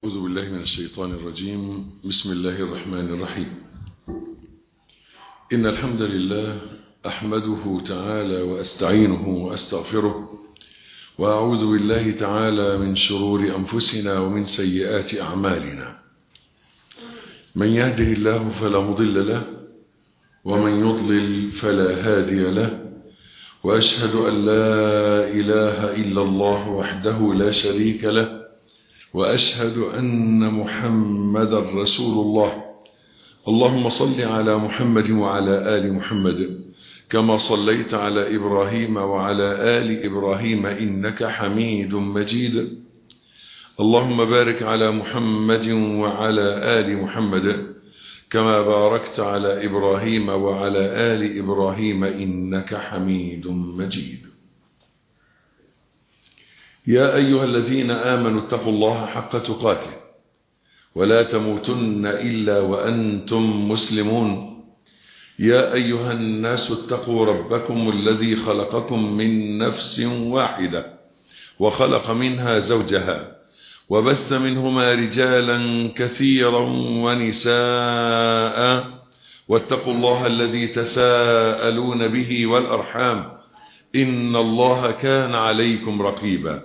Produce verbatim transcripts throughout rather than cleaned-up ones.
أعوذ بالله من الشيطان الرجيم. بسم الله الرحمن الرحيم. إن الحمد لله أحمده تعالى وأستعينه وأستغفره، وأعوذ بالله تعالى من شرور أنفسنا ومن سيئات أعمالنا. من يهده الله فلا مضل له، ومن يضلل فلا هادي له، وأشهد أن لا إله إلا الله وحده لا شريك له، وأشهد أن محمدا رسول الله. اللهم صل على محمد وعلى آل محمد كما صليت على إبراهيم وعلى آل إبراهيم إنك حميد مجيد. اللهم بارك على محمد وعلى آل محمد كما باركت على إبراهيم وعلى آل إبراهيم إنك حميد مجيد. يا أيها الذين آمنوا اتقوا الله حق تقاته ولا تموتن إلا وأنتم مسلمون. يا أيها الناس اتقوا ربكم الذي خلقكم من نفس واحدة وخلق منها زوجها وبث منهما رجالا كثيرا ونساء، واتقوا الله الذي تساءلون به والأرحام إن الله كان عليكم رقيبا.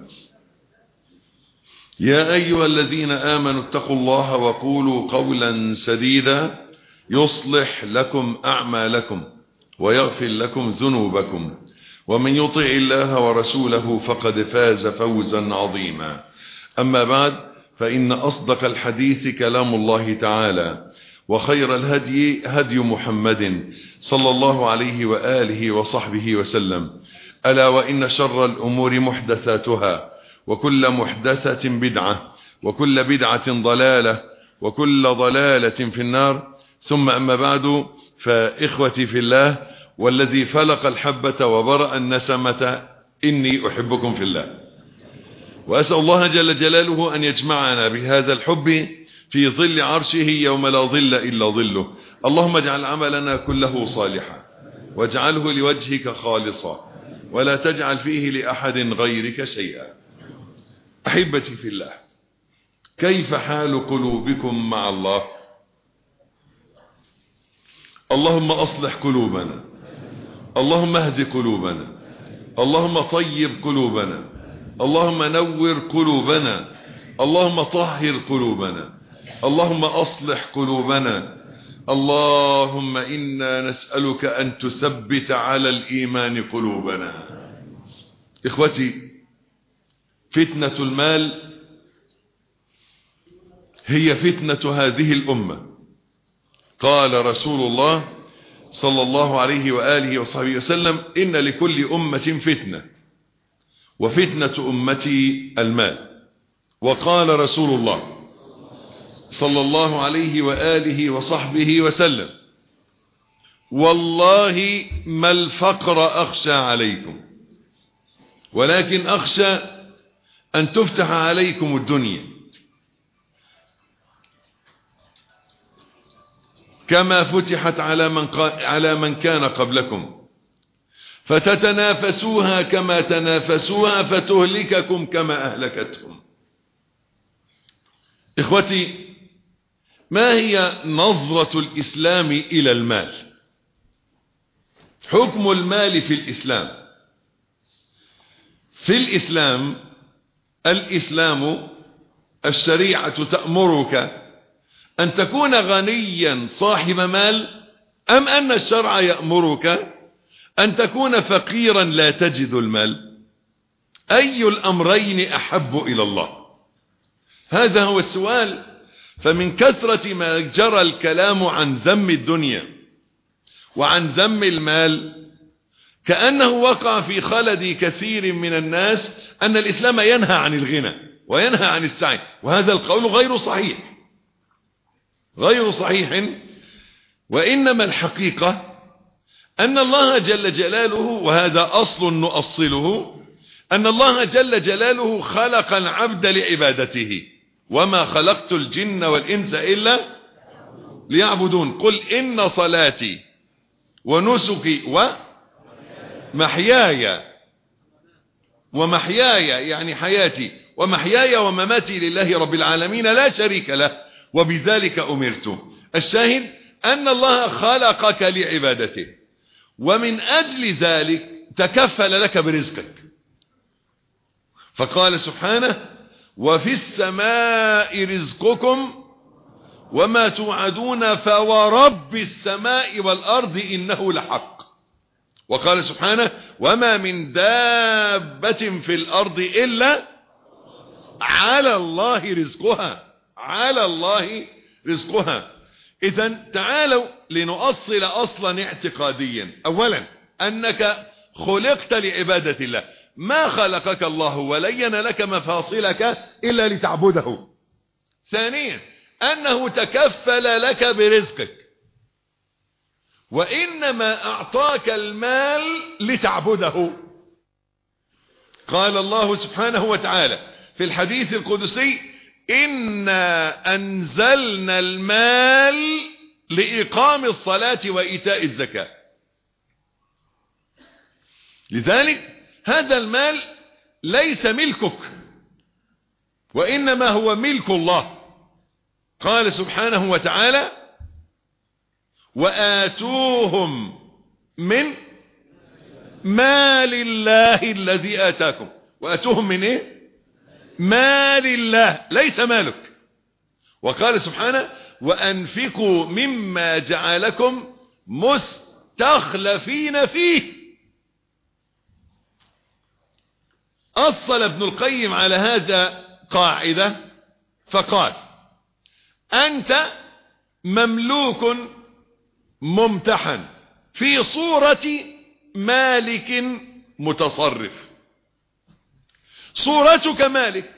يا أيها الذين آمنوا اتقوا الله وقولوا قولا سديدا يصلح لكم أعمالكم ويغفر لكم ذنوبكم، ومن يطع الله ورسوله فقد فاز فوزا عظيما. أما بعد، فإن أصدق الحديث كلام الله تعالى، وخير الهدي هدي محمد صلى الله عليه وآله وصحبه وسلم. ألا وإن شر الأمور محدثاتها، وكل محدثة بدعة، وكل بدعة ضلالة، وكل ضلالة في النار. ثم أما بعد، فإخوتي في الله والذي فلق الحبة وبرأ النسمة، إني أحبكم في الله، وأسأل الله جل جلاله أن يجمعنا بهذا الحب في ظل عرشه يوم لا ظل إلا ظله. اللهم اجعل عملنا كله صالحا، واجعله لوجهك خالصا، ولا تجعل فيه لأحد غيرك شيئا. أحبتي في الله، كيف حال قلوبكم مع الله؟ اللهم أصلح قلوبنا، اللهم اهد قلوبنا، اللهم طيب قلوبنا، اللهم نور قلوبنا، اللهم طهر قلوبنا، اللهم أصلح قلوبنا. اللهم إنا نسألك أن تثبت على الإيمان قلوبنا. إخوتي، فتنة المال هي فتنة هذه الأمة. قال رسول الله صلى الله عليه وآله وصحبه وسلم: إن لكل أمة فتنة، وفتنة أمتي المال. وقال رسول الله صلى الله عليه وآله وصحبه وسلم: والله ما الفقر أخشى عليكم، ولكن أخشى أن تفتح عليكم الدنيا كما فتحت على من, على من كان قبلكم، فتتنافسوها كما تنافسوها فتهلككم كما أهلكتهم. إخوتي، ما هي نظرة الإسلام إلى المال؟ حكم المال في الإسلام. في الإسلام، الإسلام الشريعة تأمرك أن تكون غنيا صاحب مال، أم أن الشرع يأمرك أن تكون فقيرا لا تجد المال؟ أي الأمرين أحب إلى الله؟ هذا هو السؤال. فمن كثرة ما جرى الكلام عن ذم الدنيا وعن ذم المال، كأنه وقع في خلد كثير من الناس أن الإسلام ينهى عن الغنى وينهى عن السعي، وهذا القول غير صحيح، غير صحيح. وإنما الحقيقة أن الله جل جلاله، وهذا أصل نؤصله، أن الله جل جلاله خلق العبد لعبادته: وما خلقت الجن والإنس إلا ليعبدون. قل إن صلاتي ونسكي ومحياي ومحياي يعني حياتي ومحياي ومماتي لله رب العالمين لا شريك له وبذلك أمرت. الشاهد أن الله خلقك لعبادته، ومن أجل ذلك تكفل لك برزقك، فقال سبحانه وفي السماء رزقكم وما توعدون فورب السماء والأرض إنه لحق. وقال سبحانه وما من دابة في الأرض إلا على الله رزقها، على الله رزقها. إذن تعالوا لنؤصل أصلا اعتقاديا. أولا أنك خلقت لعبادة الله، ما خلقك الله ولين لك مفاصلك إلا لتعبده. ثانيا أنه تكفل لك برزقك، وإنما أعطاك المال لتعبده. قال الله سبحانه وتعالى في الحديث القدسي إنا أنزلنا المال لإقام الصلاة وإيتاء الزكاة. لذلك هذا المال ليس ملكك، وإنما هو ملك الله. قال سبحانه وتعالى وآتوهم من مال الله الذي آتاكم. وآتوهم من ايه؟ مال الله، ليس مالك. وقال سبحانه وأنفقوا مما جعلكم مستخلفين فيه. أصل ابن القيم على هذا قاعدة فقال أنت مملوك ممتحن في صورة مالك متصرف. صورتك مالك،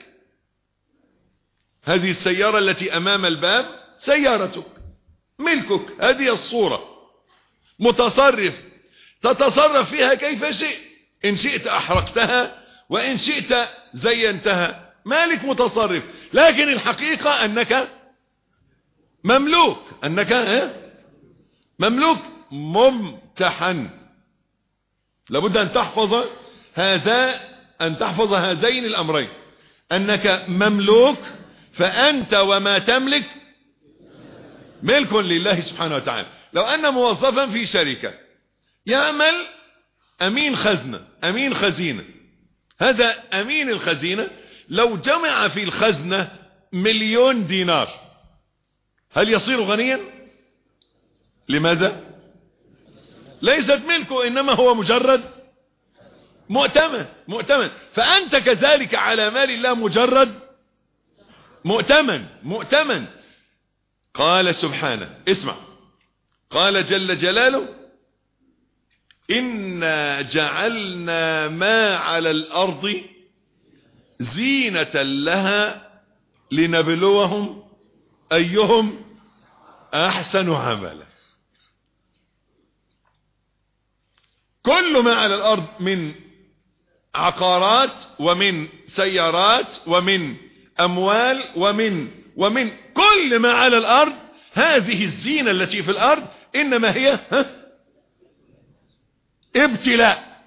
هذه السيارة التي أمام الباب سيارتك، ملكك، هذه الصورة. متصرف، تتصرف فيها كيف شئت، إن شئت أحرقتها وإن شئت زينتها، مالك متصرف. لكن الحقيقة أنك مملوك، أنك مملوك ممتحن. لابد أن تحفظ هذا، أن تحفظ هذين الأمرين، أنك مملوك فأنت وما تملك ملك لله سبحانه وتعالى. لو أن موظفا في شركة يعمل أمين خزنة، أمين خزينة، هذا أمين الخزينة لو جمع في الخزنة مليون دينار هل يصير غنيا؟ لماذا؟ ليست ملكه، إنما هو مجرد مؤتمن. مؤتمن. فأنت كذلك على مال الله مجرد مؤتمن. مؤتمن. قال سبحانه، اسمع، قال جل جلاله إنا جعلنا ما على الأرض زينة لها لنبلوهم أيهم أحسن عملا. كل ما على الأرض من عقارات ومن سيارات ومن أموال ومن ومن كل ما على الأرض، هذه الزينة التي في الأرض إنما هي ها ابتلاء.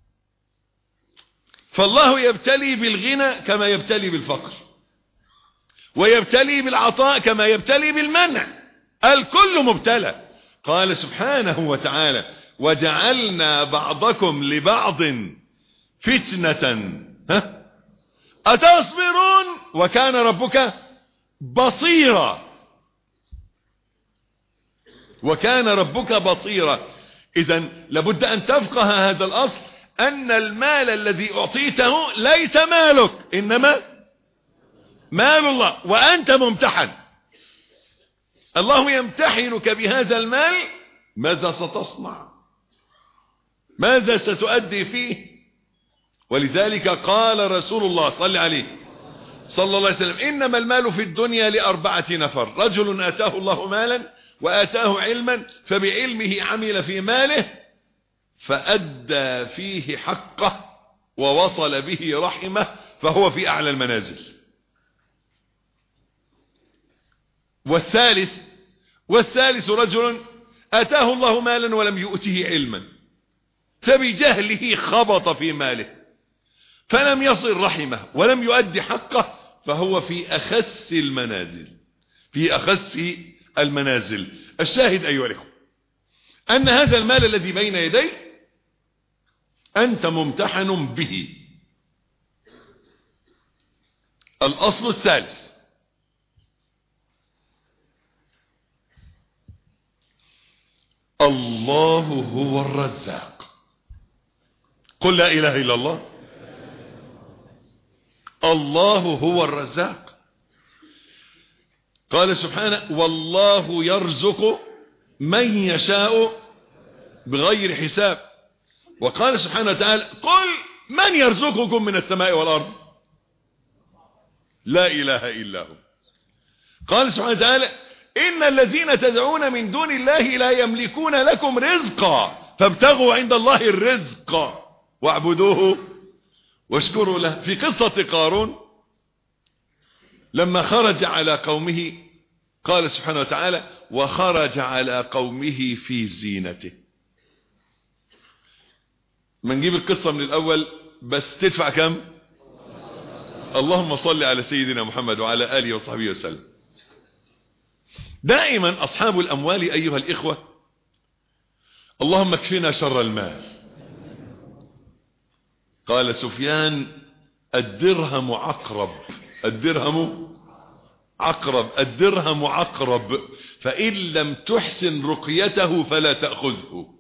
فالله يبتلي بالغنى كما يبتلي بالفقر، ويبتلي بالعطاء كما يبتلي بالمنع، الكل مبتلى. قال سبحانه وتعالى وجعلنا بعضكم لبعض فتنة ها أتصبرون وكان ربك بصيرا. وكان ربك بصيرا. إذن لابد أن تفقه هذا الأصل، أن المال الذي أعطيته ليس مالك، إنما مال الله، وأنت ممتحن. الله يمتحنك بهذا المال، ماذا ستصنع؟ ماذا ستؤدي فيه؟ ولذلك قال رسول الله صلى عليه صلى الله عليه وسلم إنما المال في الدنيا لأربعة نفر: رجل آتاه الله مالا وآتاه علما فبعلمه عمل في ماله فأدى فيه حقه ووصل به رحمه فهو في أعلى المنازل. والثالث والثالث رجل آتاه الله مالا ولم يؤته علما فبجهله خبط في ماله فلم يصل رحمه ولم يؤدي حقه فهو في أخس المنازل في أخس المنازل. الشاهد أيها الأخوة أن هذا المال الذي بين يديك أنت ممتحن به. الأصل الثالث الله هو الرزاق. قل لا إله إلا الله. الله هو الرزاق. قال سبحانه والله يرزق من يشاء بغير حساب. وقال سبحانه وتعالى قل من يرزقكم من السماء والأرض لا إله إلا هو. قال سبحانه وتعالى إن الذين تدعون من دون الله لا يملكون لكم رزقا فابتغوا عند الله الرزق واعبدوه واشكروا له. في قصة قارون لما خرج على قومه قال سبحانه وتعالى وخرج على قومه في زينته. ما نجيب القصة من الأول بس تدفع كم؟ اللهم صل على سيدنا محمد وعلى آله وصحبه وسلم. دائما أصحاب الأموال أيها الإخوة اللهم اكفنا شر المال. قال سفيان الدرهم عقرب الدرهم عقرب الدرهم عقرب فإن لم تحسن رقيته فلا تأخذه.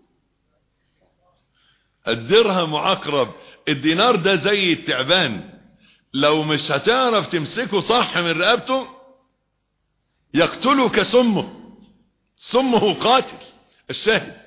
الدرهم عقرب. الدينار ده زي التعبان لو مش هتعرف تمسكه صح من رقبته يقتلك سمه سمه قاتل. الشاهد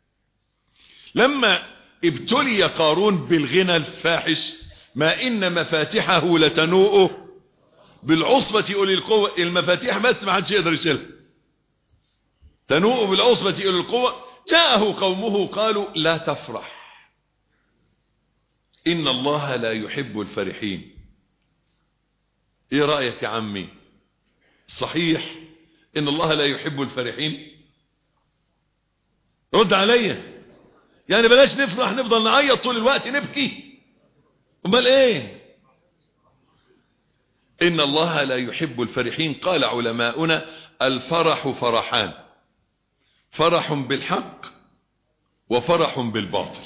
لما ابتلي قارون بالغنى الفاحش ما إن مفاتحه لتنوء بالعصبة أولي القوة. المفاتيح بس ما حدش يقدر يشيلها. تنوء بالعصبة أولي القوة. جاءه قومه قالوا لا تفرح إن الله لا يحب الفرحين. ايه رأيك يا عمي؟ صحيح إن الله لا يحب الفرحين؟ رد عليا. يعني بلاش نفرح نفضل نعيط طول الوقت نبكي. امال ايه؟ إن الله لا يحب الفرحين. قال علماؤنا الفرح فرحان فرح بالحق وفرح بالباطل.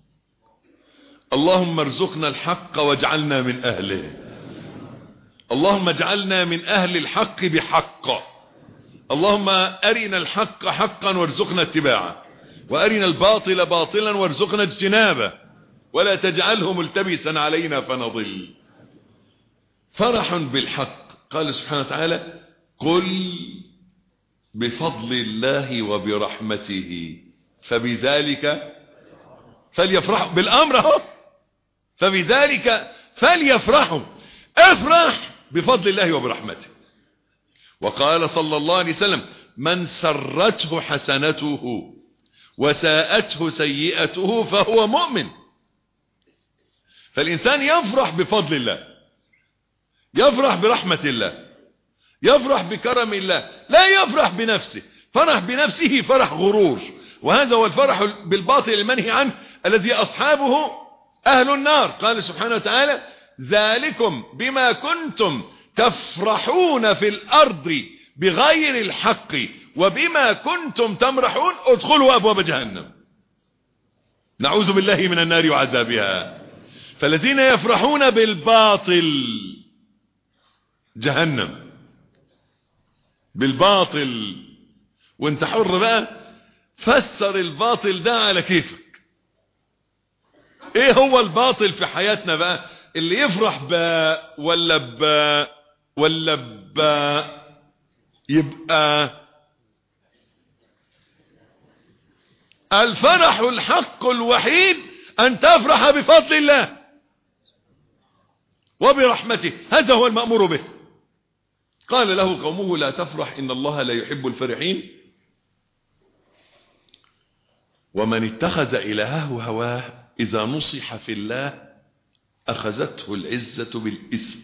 اللهم ارزقنا الحق واجعلنا من أهله. اللهم اجعلنا من أهل الحق بحق. اللهم أرنا الحق حقا وارزقنا اتباعه وأرنا الباطل باطلا وارزقنا اجتنابه ولا تجعله ملتبسا علينا فنضل. فرح بالحق. قال سبحانه وتعالى قل بفضل الله وبرحمته فبذلك فليفرحوا. بالأمر اهو فبذلك فليفرحوا. افرح بفضل الله وبرحمته. وقال صلى الله عليه وسلم من سرته حسنته وساءته سيئته فهو مؤمن. فالإنسان يفرح بفضل الله يفرح برحمة الله يفرح بكرم الله لا يفرح بنفسه. فرح بنفسه فرح غرور وهذا هو الفرح بالباطل المنهي عنه الذي أصحابه أهل النار. قال سبحانه وتعالى ذلكم بما كنتم تفرحون في الأرض بغير الحق وبما كنتم تمرحون ادخلوا أبواب جهنم. نعوذ بالله من النار وعذابها. فالذين يفرحون بالباطل جهنم بالباطل. وانت حر بقى فسر الباطل ده على كيفك. ايه هو الباطل في حياتنا بقى؟ اللي يفرح ب ولا ب ولا ب يبقى الفرح الحق الوحيد ان تفرح بفضل الله وبرحمته. هذا هو المأمور به. قال له قومه لا تفرح إن الله لا يحب الفرحين. ومن اتخذ إلهه هواه إذا نصح في الله أخذته العزة بالإثم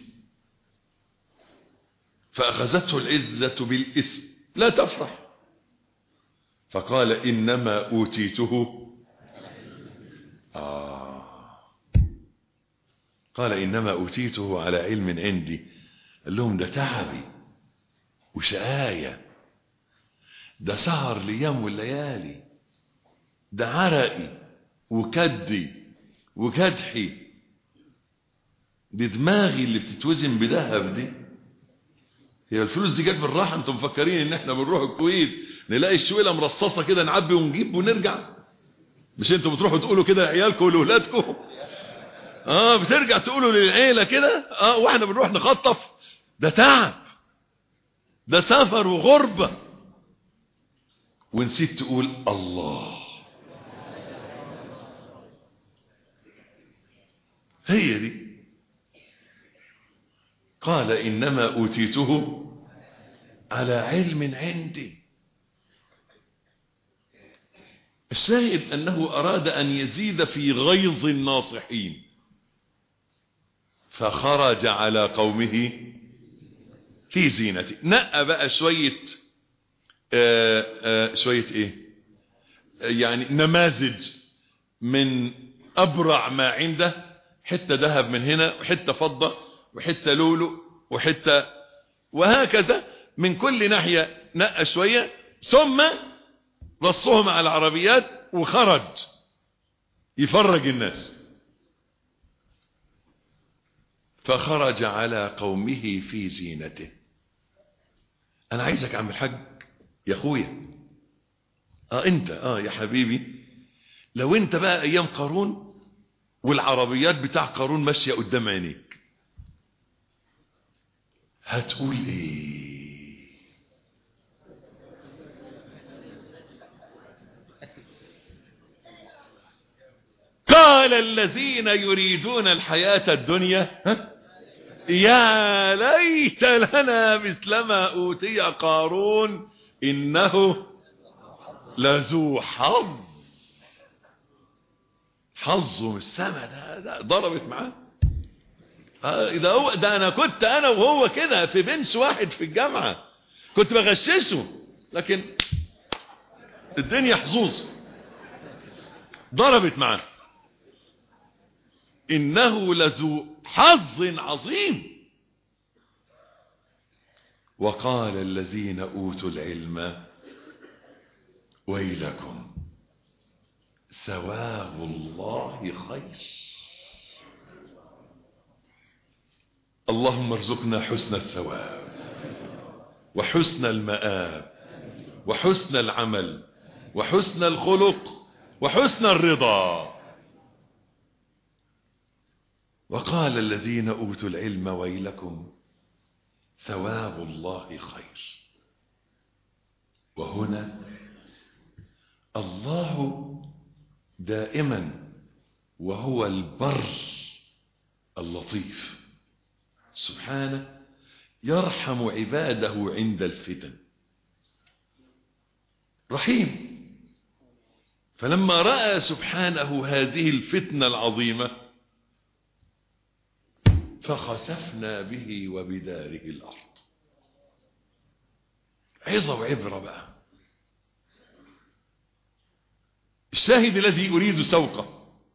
فأخذته العزة بالإثم لا تفرح. فقال إنما أوتيته آه قال إنما أوتيته على علم عندي. قال لهم ده تعبي وشقاية، ده سهر الأيام والليالي، ده عرقي وكدي وكدحي، دي دماغي اللي بتتوزن بذهب دي. هي الفلوس دي جت بالراحه؟ انتم مفكرين ان احنا بنروح الكويت نلاقي الشويله مرصصه كده نعبي ونجيب ونرجع؟ مش انتم بتروحوا تقولوا كده لعيالكم ولاولادكم؟ اه بترجع تقولوا للعيله كده. اه واحنا بنروح نخطف. ده تعب، ده سفر وغربه. ونسيت تقول الله. هي دي. قال إنما أوتيته على علم عندي. الشاهد أنه أراد أن يزيد في غيظ الناصحين، فخرج على قومه في زينته. نقى بقى شوية آآ آآ شوية ايه يعني نماذج من أبرع ما عنده، حتة ذهب من هنا وحتة فضة وحتة لولو وحتة، وهكذا من كل ناحية نقى شوية، ثم رصهم على العربيات وخرج يفرج الناس. فخرج على قومه في زينته. أنا عايزك عم الحاج يا أخويا، آه أنت آه يا حبيبي، لو أنت بقى أيام قارون والعربيات بتاع قارون ماشية قدام عينيك، هتقول ايه؟ قال الذين يريدون الحياة الدنيا يا ليت لنا مثل ما أوتي قارون إنه لذو حظ. حظه من السما، ده, ده ضربت معاه. ده هو ده. انا كنت انا وهو كده في بنش واحد في الجامعه، كنت بغششه، لكن الدنيا حظوظ ضربت معاه. انه لذو حظ عظيم. وقال الذين اوتوا العلم ويلكم ثواب الله خير. اللهم ارزقنا حسن الثواب وحسن المآب وحسن العمل وحسن الخلق وحسن الرضا. وقال الذين أوتوا العلم ويلكم ثواب الله خير. وهنا الله دائما وهو البر اللطيف سبحانه يرحم عباده عند الفتن، رحيم. فلما رأى سبحانه هذه الفتنة العظيمة فخسفنا به وبداره الأرض. عظة وعبرة بقى. الشاهد الذي أريد سوقه: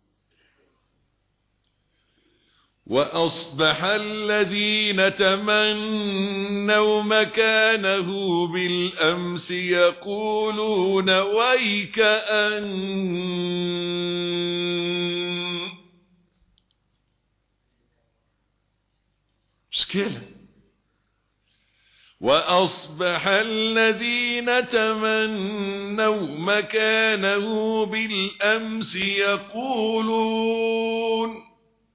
وأصبح الذين تمنوا مكانه بالأمس يقولون ويك أن مشكلة. وأصبح الذين تمنوا مكانه بالأمس يقولون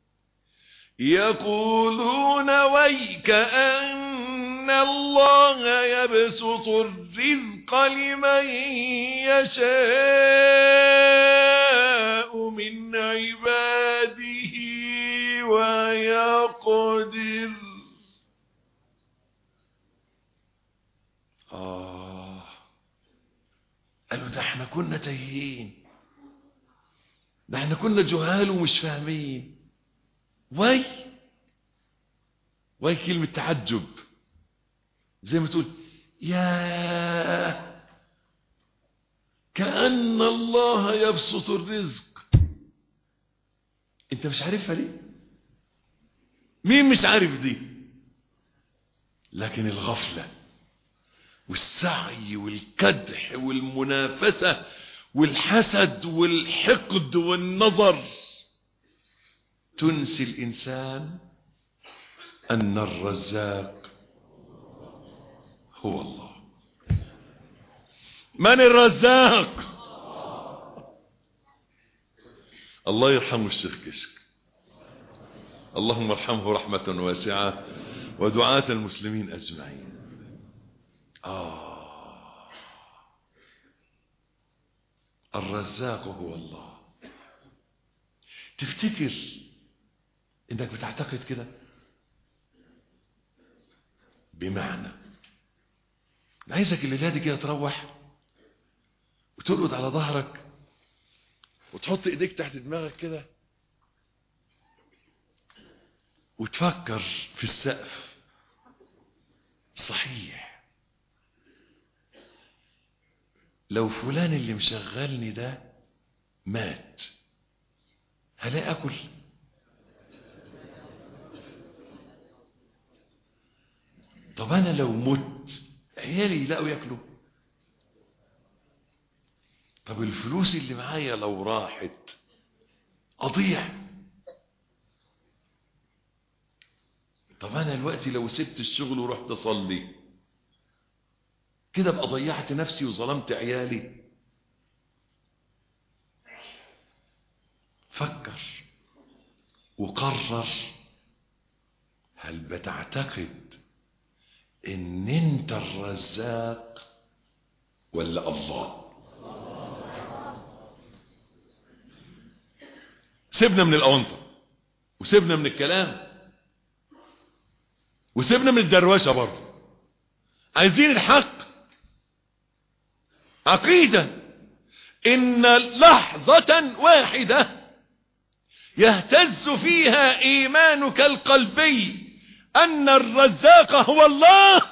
يقولون ويك أن الله يبسط الرزق لمن يشاء من عباده ويقدر. آه قالوا ده احنا كنا تايهين، ده احنا كنا جهال ومش فاهمين. واي واي كلمة تعجب، زي ما تقول يا كأن الله يبسط الرزق. انت مش عارفها ليه؟ مين مش عارف دي؟ لكن الغفلة والسعي والكدح والمنافسة والحسد والحقد والنظر تنسي الإنسان أن الرزاق هو الله. من الرزاق؟ الله يرحمه الشيخ كشك، اللهم ارحمه رحمة واسعة ودعاة المسلمين أجمعين. آه الرزاق هو الله. تفتكر انك بتعتقد كده؟ بمعنى عايزك الليلة دي كده تروح وترقد على ظهرك وتحط ايديك تحت دماغك كده وتفكر في السقف. صحيح لو فلان اللي مشغلني ده مات هلاقي اكل؟ طب انا لو مت عيالي يلاقوا ياكلوا؟ طب الفلوس اللي معايا لو راحت اضيع؟ طب انا دلوقتي لو سبت الشغل ورحت اصلي كده ابقى ضيعت نفسي وظلمت عيالي؟ فكر وقرر، هل بتعتقد ان انت الرزاق ولا الله؟ سيبنا من الاونطه وسيبنا من الكلام وسيبنا من الدروشه برضه. عايزين الحق. عقيده ان لحظه واحده يهتز فيها ايمانك القلبي ان الرزاق هو الله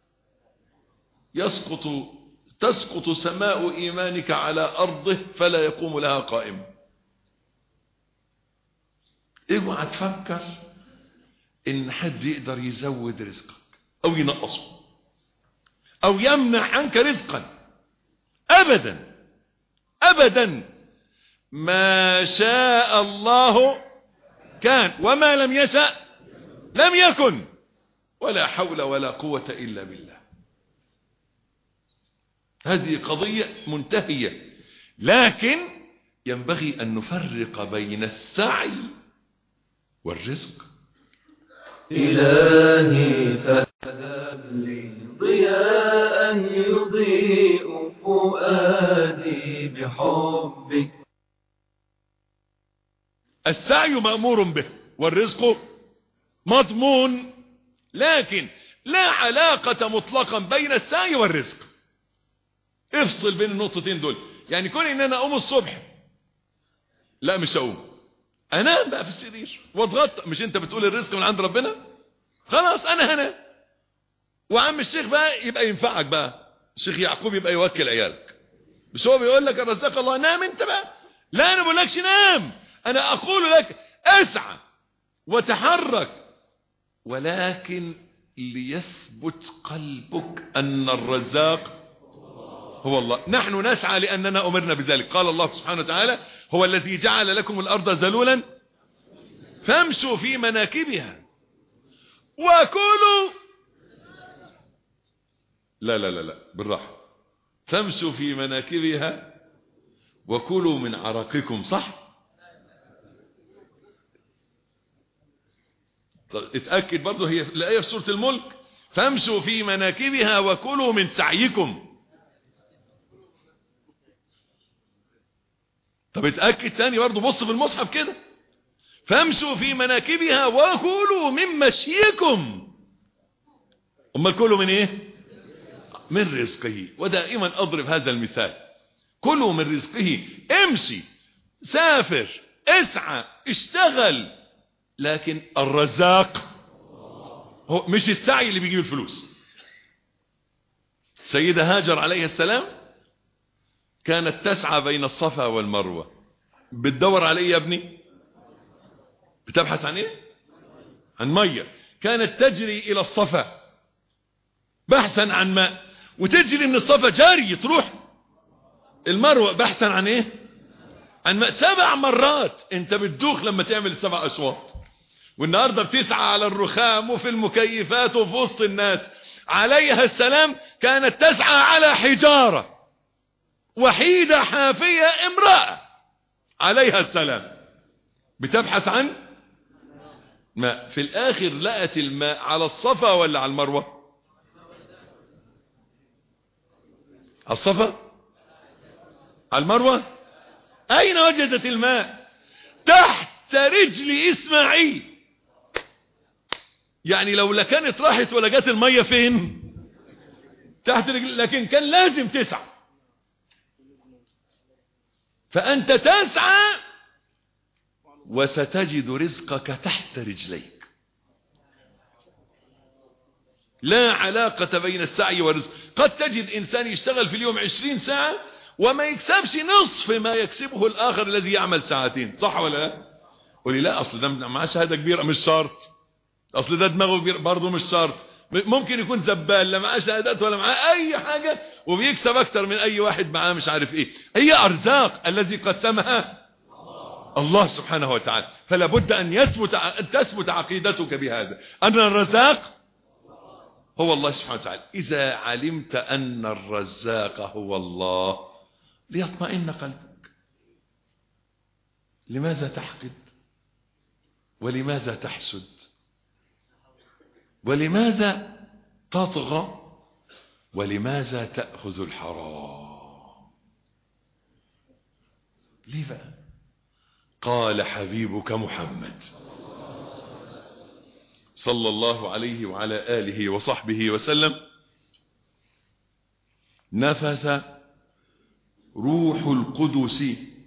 يسقط تسقط سماء ايمانك على ارضه فلا يقوم لها قائم. اوعى تفكر ان حد يقدر يزود رزقك او ينقصه او يمنع عنك رزقا. ابدا ابدا. ما شاء الله كان وما لم يشأ لم يكن ولا حول ولا قوة إلا بالله. هذه قضية منتهية. لكن ينبغي أن نفرق بين السعي والرزق. إلهي فهب لي ضياء يضيء فؤادي بحبك. السعي مأمور به والرزق مضمون، لكن لا علاقة مطلقا بين السعي والرزق. افصل بين النقطتين دول. يعني كون ان انا اقوم الصبح، لا مش هقوم، انام بقى في السرير واتغطى. مش انت بتقول الرزق من عند ربنا؟ خلاص انا هنام. وعم الشيخ بقى يبقى ينفعك بقى، الشيخ يعقوب يبقى يوكل عيالك. مش هو بيقول لك الرزاق الله؟ نام انت بقى. لا انا بقول لكش نام، انا اقول لك اسعى وتحرك، ولكن ليثبت قلبك ان الرزاق هو الله. نحن نسعى لاننا امرنا بذلك. قال الله سبحانه وتعالى: هو الذي جعل لكم الارض ذلولا فامشوا في مناكبها وكلوا. لا لا لا لا بالراحه. فامشوا في مناكبها وكلوا من عرقكم. صح؟ اتأكد برضه، هي الآية في سورة الملك: فامشوا في مناكبها وكلوا من سعيكم. طب اتأكد تاني برضه، بص في المصحف كده: فامشوا في مناكبها وكلوا من مشيكم. امال كلوا من ايه؟ من رزقه. ودائما اضرب هذا المثال: كلوا من رزقه. امشي، سافر، اسعى، اشتغل، لكن الرزاق هو مش السعي اللي بيجيب الفلوس. السيدة هاجر عليه السلام كانت تسعى بين الصفا والمروة. بتدور عليه يا ابني؟ بتبحث عن ايه؟ عن مية، كانت تجري إلى الصفا بحثا عن ماء، وتجري من الصفا جاري تروح المروة بحثا عن ايه؟ عن ماء. سبع مرات انت بتدوخ لما تعمل السبع اشواط، والنهاردة بتسعى على الرخام وفي المكيفات وفي وسط الناس. عليها السلام كانت تسعى على حجارة وحيدة حافية، امرأة عليها السلام بتبحث عن ماء. في الاخر لقت الماء على الصفا ولا على المروة؟ على الصفا؟ على المروة؟ اين وجدت الماء؟ تحت رجل اسماعيل. يعني لو لكانت راحت ولا جت المية فين؟ تحت رجل، لكن كان لازم تسعى. فانت تسعى وستجد رزقك تحت رجليك. لا علاقة بين السعي والرزق. قد تجد انسان يشتغل في اليوم عشرين ساعة وما يكسبش نصف ما يكسبه الاخر الذي يعمل ساعتين، صح ولا لا؟ قولي لا اصل ده معاه شهادة كبيرة، مش شرط. اصل ده دماغه كبير، برضه مش شرط. ممكن يكون زبال لا معاه شهادات ولا معاه اي حاجة وبيكسب اكتر من اي واحد معاه مش عارف ايه. هي ارزاق الذي قسمها الله سبحانه وتعالى. فلا بد ان يثبت ان تثبت عقيدتك بهذا، ان الرزاق هو الله سبحانه وتعالى. اذا علمت ان الرزاق هو الله ليطمئن قلبك. لماذا تحقد؟ ولماذا تحسد؟ ولماذا تطغى؟ ولماذا تأخذ الحرام؟ ليه بقى؟ قال حبيبك محمد صلى الله عليه وعلى آله وصحبه وسلم: نفث روح القدس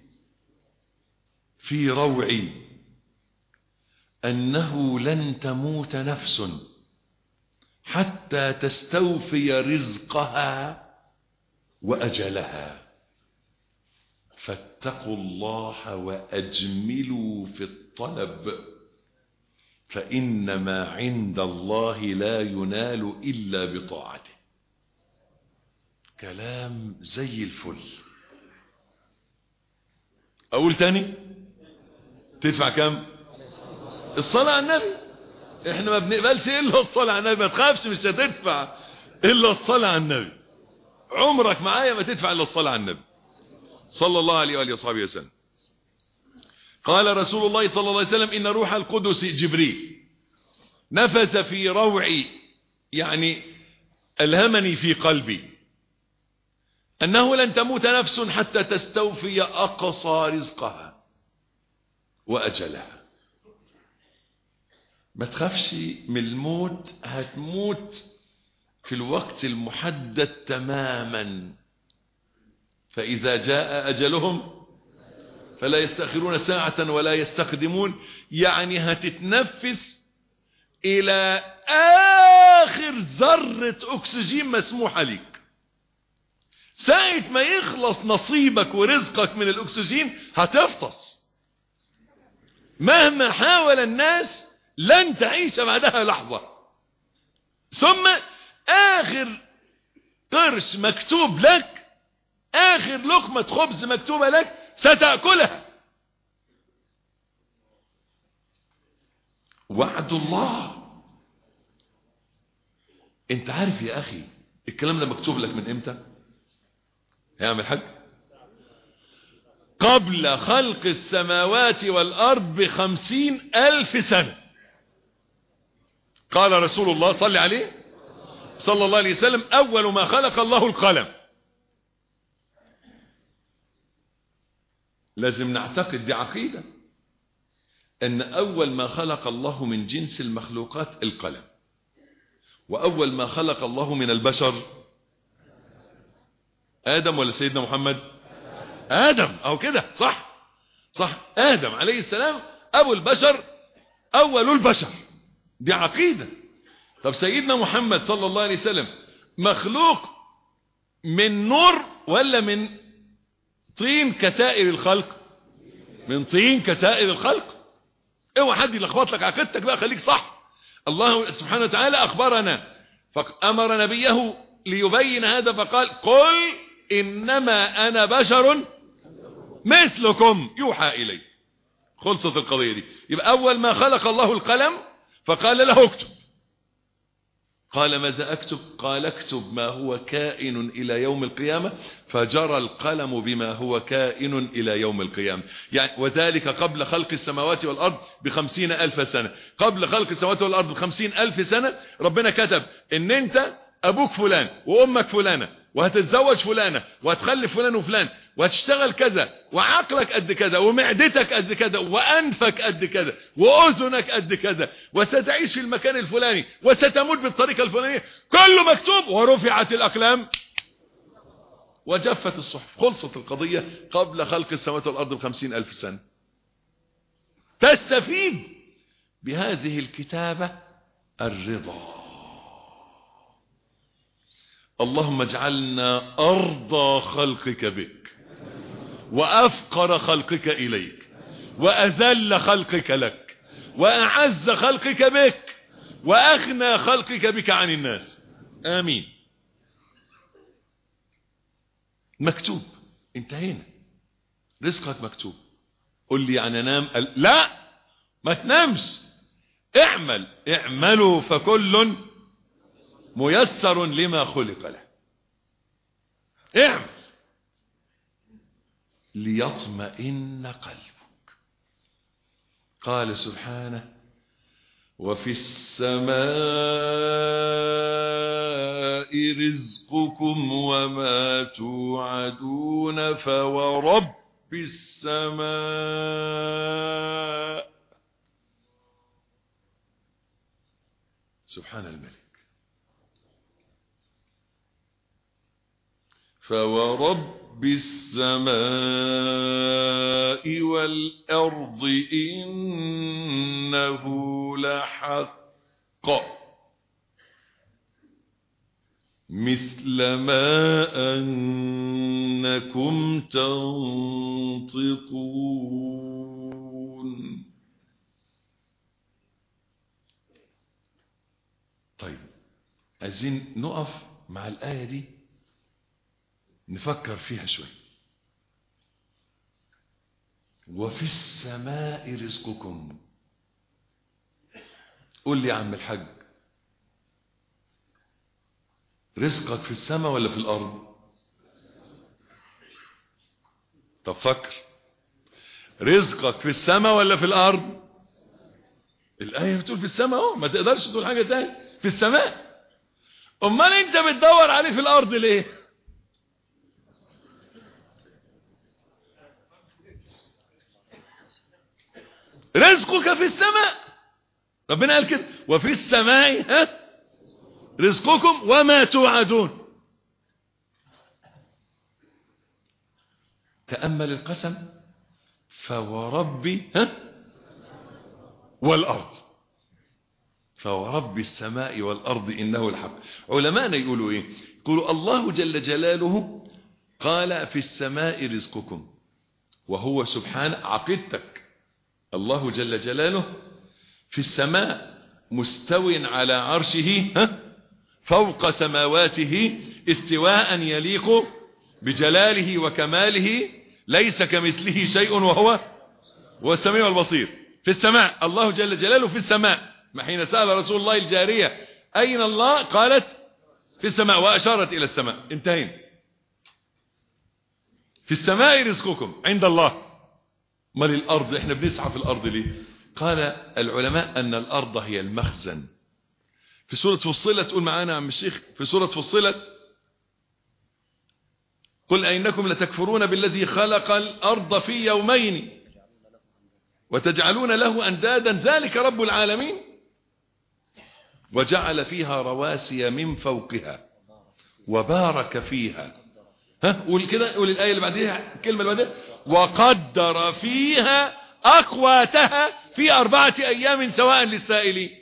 في روعي أنه لن تموت نفس حتى تستوفي رزقها وأجلها، فاتقوا الله وأجملوا في الطلب، فإن ما عند الله لا ينال إلا بطاعته. كلام زي الفل. أقول تاني؟ تدفع كم؟ الصلاة على النبي. احنا ما بنقبلش إلا الصلاة على النبي. ما تخافش، مش هتدفع إلا الصلاة على النبي. عمرك معايا ما تدفع إلا الصلاة على النبي صلى الله عليه وآله وصحبه وسلم. قال رسول الله صلى الله عليه وسلم: إن روح القدس جبريل نفث في روعي، يعني ألهمني في قلبي، أنه لن تموت نفس حتى تستوفي أقصى رزقها وأجلها. ما تخافش من الموت، هتموت في الوقت المحدد تماما. فإذا جاء أجلهم فلا يستأخرون ساعة ولا يستقدمون. يعني هتتنفس إلى آخر ذرة أكسجين مسموحة لك. ساعة ما يخلص نصيبك ورزقك من الأكسجين هتفطس. مهما حاول الناس لن تعيش بعدها لحظة. ثم آخر قرش مكتوب لك، آخر لقمة خبز مكتوبة لك ستأكلها. وعد الله. انت عارف يا أخي الكلام ده مكتوب لك من امتى؟ يعمل حاج قبل خلق السماوات والأرض بخمسين ألف سنة. قال رسول الله صلى عليه صلى الله عليه وسلم: أول ما خلق الله القلم. لازم نعتقد دي عقيدة، أن أول ما خلق الله من جنس المخلوقات القلم، وأول ما خلق الله من البشر آدم ولا سيدنا محمد؟ آدم. أو كده صح صح آدم عليه السلام أبو البشر، أول البشر. دي عقيدة. طب سيدنا محمد صلى الله عليه وسلم مخلوق من نور ولا من طين كسائر الخلق؟ من طين كسائر الخلق. اوعى حد يلخبط لك عقيدتك بقى، خليك صح. الله سبحانه وتعالى أخبرنا فأمر نبيه ليبين هذا فقال قل إنما أنا بشر مثلكم يوحى إلي. خلصت القضية دي. يبقى أول ما خلق الله القلم فقال له اكتب. قال ماذا أكتب؟ قال اكتب ما هو كائن إلى يوم القيامة، فجرى القلم بما هو كائن إلى يوم القيامة. يعني وذلك قبل خلق السماوات والأرض بخمسين ألف سنة. قبل خلق السماوات والأرض بخمسين ألف سنة ربنا كتب إن أنت أبوك فلان وأمك فلانة وهتتزوج فلانة وهتخلف فلان وفلان وهتشتغل كذا وعقلك قد كذا ومعدتك قد كذا وأنفك قد كذا وأذنك قد كذا وستعيش في المكان الفلاني وستموت بالطريقة الفلانية. كله مكتوب. ورفعت الأقلام وجفت الصحف. خلصت القضية قبل خلق السماوات والأرض بخمسين ألف سنة. تستفيد بهذه الكتابة الرضا. اللهم اجعلنا أرضى خلقك بك وأفقر خلقك إليك وأذل خلقك لك وأعز خلقك بك وأغنى خلقك بك عن الناس. آمين. مكتوب. انتهينا. رزقك مكتوب. قل لي يعني انام؟ لا، ما تنامش. اعمل. اعملوا فكل ميسر لما خلق له. اعمل ليطمئن قلبك. قال سبحانه وفي السماء رزقكم وما توعدون فورب السماء. سبحان الملك. فورب السماء والأرض إنه لحق مثل ما أنكم تنطقون. طيب عايزين نقف مع الآية دي نفكر فيها شوي. وفي السماء رزقكم. قول لي يا عم الحاج، رزقك في السماء ولا في الأرض؟ طب فكر، رزقك في السماء ولا في الأرض؟ الآية بتقول في السماء اهو، ما تقدرش تقول حاجة تاني. في السماء. أمال أنت بتدور عليه في الأرض ليه؟ رزقك في السماء. ربنا قال كده وفي السماء ها رزقكم وما توعدون. تأمل القسم فورب ها والأرض. فورب السماء والأرض إنه الحق. علماءنا يقولوا إيه؟ يقولوا الله جل جلاله قال في السماء رزقكم، وهو سبحانه عقيدتك. الله جل جلاله في السماء مستو على عرشه ها فوق سماواته استواء يليق بجلاله وكماله، ليس كمثله شيء وهو هو السميع البصير. في السماء. الله جل جلاله في السماء. ما حين سأل رسول الله الجارية أين الله؟ قالت في السماء وأشارت إلى السماء. انتهينا. في السماء رزقكم عند الله. ما للأرض احنا بنسعى في الأرض ليه؟ قال العلماء أن الأرض هي المخزن. في سورة فصلت، قول معانا يا عم الشيخ، في سورة فصلت قل أئنكم لتكفرون بالذي خلق الأرض في يومين وتجعلون له أندادا ذلك رب العالمين وجعل فيها رواسي من فوقها وبارك فيها. ها قول كده، قول الآية اللي بعديها، الكلمة اللي بعديها وقدر فيها أقواتها في أربعة أيام سواء للسائلين.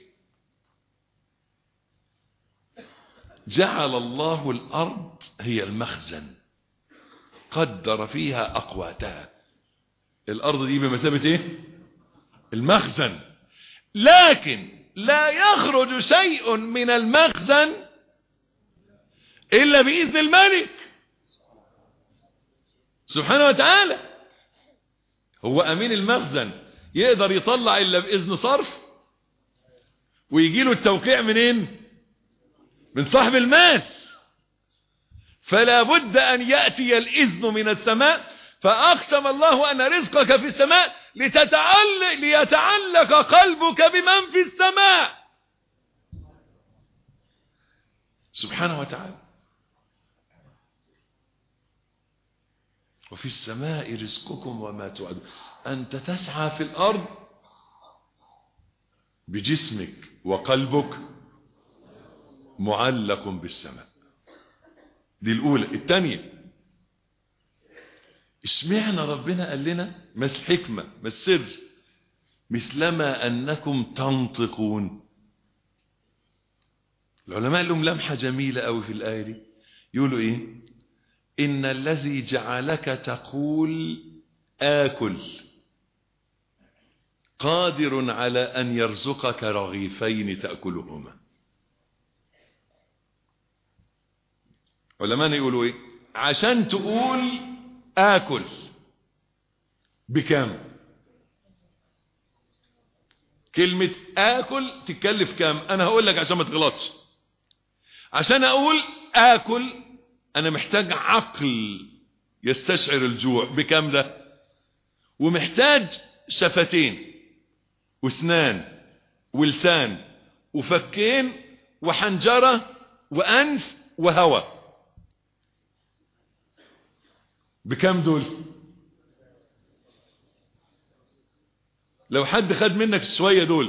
جعل الله الأرض هي المخزن، قدر فيها أقواتها. الأرض دي بمثابة إيه؟ المخزن. لكن لا يخرج شيء من المخزن إلا بإذن الملك سبحانه وتعالى. هو أمين المخزن يقدر يطلع إلا بإذن صرف؟ ويجي له التوقيع منين؟ من صاحب المال. فلا بد أن يأتي الإذن من السماء. فأقسم الله أن رزقك في السماء لتتعلق ليتعلق قلبك بمن في السماء سبحانه وتعالى. وفي السماء رزقكم وما توعدون. أنت تسعى في الأرض بجسمك وقلبك معلق بالسماء. دي الأولى. الثانية، اشمعنا ربنا قال لنا ما الحكمة ما السر؟ مثلما أنكم تنطقون. العلماء لهم لمحة جميلة قوي في الآية دي، يقولوا إيه؟ إن الذي جعلك تقول آكل قادر على أن يرزقك رغيفين تأكلهما. علماء يقولوا إيه؟ عشان تقول آكل بكام؟ كلمة آكل تكلف كام؟ أنا هقول لك عشان ما تغلطش. عشان أقول آكل أنا محتاج عقل يستشعر الجوع بكام ده؟ ومحتاج شفتين واسنان ولسان وفكين وحنجرة وأنف وهواء. بكام دول؟ لو حد خد منك شوية دول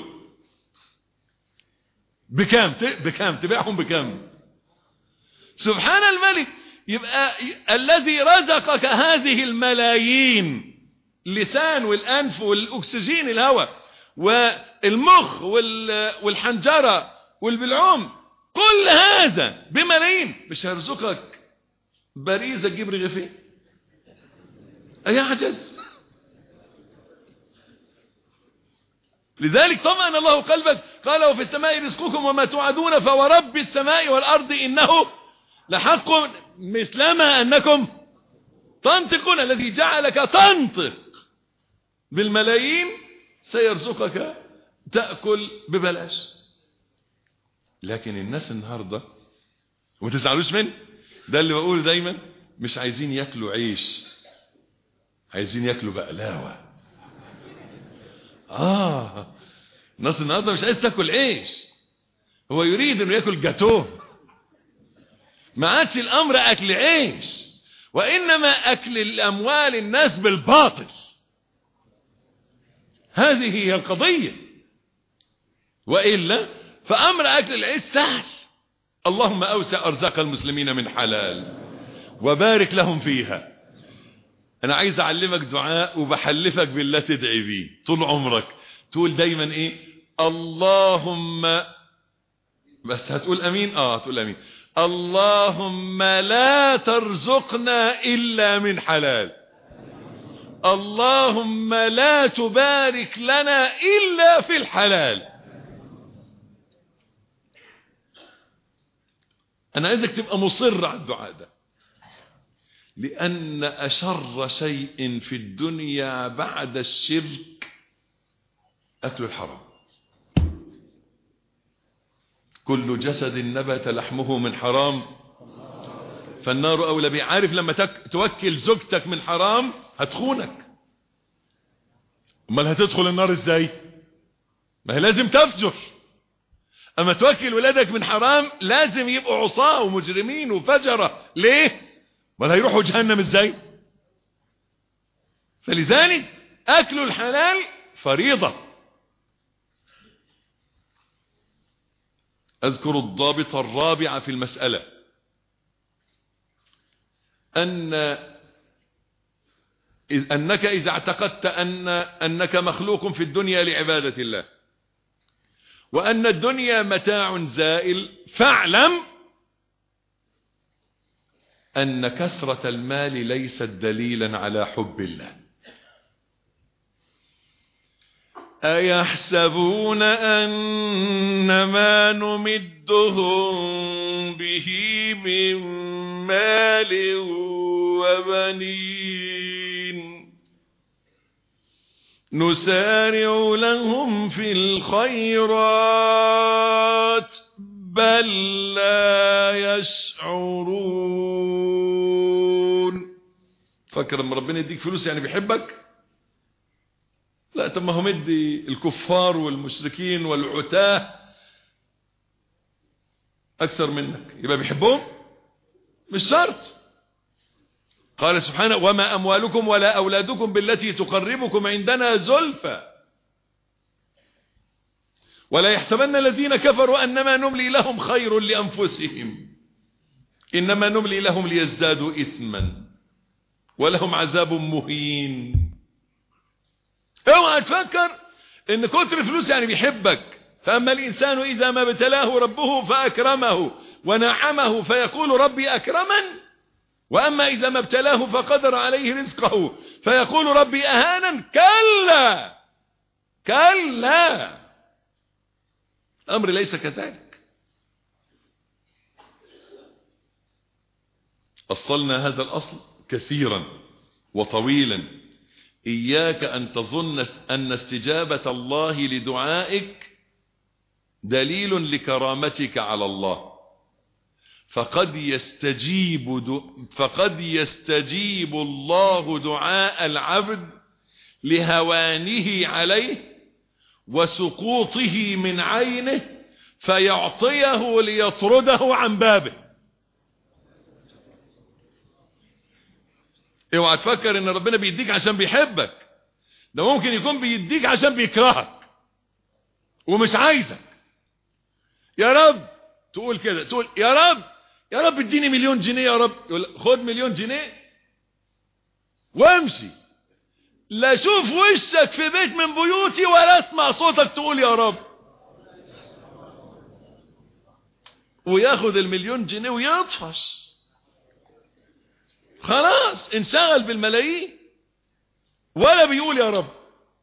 بكام؟ بكام تبيعهم بكام؟ سبحان الملك. يبقى الذي رزقك هذه الملايين، اللسان والأنف والأكسجين الهواء والمخ والحنجرة والبلعوم، كل هذا بملايين، مش هيرزقك باريزة تجيب رغيفين؟ أيعجز؟ لذلك طمأن الله قلبك. قال وفي السماء رزقكم وما توعدون فورب السماء والأرض إنه لحق مثلما أنكم تنطقون. الذي جعلك تنطق بالملايين سيرزقك تأكل ببلاش. لكن الناس النهاردة، وما تزعلوش مني، ده اللي بقوله دايما، مش عايزين ياكلوا عيش، عايزين ياكلوا بقلاوة. آه الناس النهاردة مش عايز تاكل عيش، هو يريد انه ياكل جاتوه. ما عادش الامر اكل عيش، وانما اكل الاموال الناس بالباطل. هذه هي القضية. وإلا فأمر أكل العيش سهل. اللهم أوسع أرزاق المسلمين من حلال وبارك لهم فيها. أنا عايز أعلمك دعاء وبحلفك بالله تدعي بيه طول عمرك. تقول دايما إيه؟ اللهم، بس هتقول أمين؟ آه هتقول أمين. اللهم لا ترزقنا إلا من حلال. اللهم لا تبارك لنا إلا في الحلال. أنا عايزك تبقى مصر على الدعاء ده، لأن أشر شيء في الدنيا بعد الشرك أكل الحرام. كل جسد نبت لحمه من حرام فالنار أولى به. عارف لما توكل زوجتك من حرام هتخونك، امال هتدخل النار ازاي؟ ما هي لازم تفجر. اما توكل ولادك من حرام لازم يبقوا عصاة ومجرمين وفجرة. ليه؟ امال هيروحوا جهنم ازاي؟ فلذلك اكل الحلال فريضة. اذكر الضابط الرابع في المسألة، أن أنك إذا اعتقدت أن أنك مخلوق في الدنيا لعبادة الله، وأن الدنيا متاع زائل، فاعلم أن كثرة المال ليست دليلا على حب الله. أيحسبون أن ما نمدهم به من مال وبنين نسارع لهم في الخيرات بل لا يشعرون. فكر لما ربنا يديك فلوس يعني بيحبك؟ لا، طب ما هو مدي الكفار والمشركين والعتاه اكثر منك، يبقى بيحبهم؟ مش شرط. قال سبحانه وما اموالكم ولا اولادكم بالتي تقربكم عندنا زلفى ولا يحسبن الذين كفروا انما نملي لهم خير لانفسهم انما نملي لهم ليزدادوا اثما ولهم عذاب مهين. اوعى تفكر ان كتر فلوس يعني بيحبك. فاما الانسان اذا ما ابتلاه ربه فاكرمه ونعمه فيقول ربي اكرمن واما اذا ما ابتلاه فقدر عليه رزقه فيقول ربي اهانن. كلا كلا، الامر ليس كذلك. أصلنا هذا الأصل كثيرا وطويلا. إياك أن تظن أن استجابة الله لدعائك دليل لكرامتك على الله، فقد يستجيب فقد يستجيب الله دعاء العبد لهوانه عليه وسقوطه من عينه فيعطيه ليطرده عن بابه. اوعى تفكر ان ربنا بيديك عشان بيحبك، ده ممكن يكون بيديك عشان بيكرهك ومش عايزك. يا رب تقول كده، تقول يا رب يا رب اديني مليون جنيه يا رب، يقول خد مليون جنيه وامشي، لا اشوف وشك في بيت من بيوتي ولا اسمع صوتك تقول يا رب. وياخد المليون جنيه ويطفش، خلاص انشغل بالملايين ولا بيقول يا رب.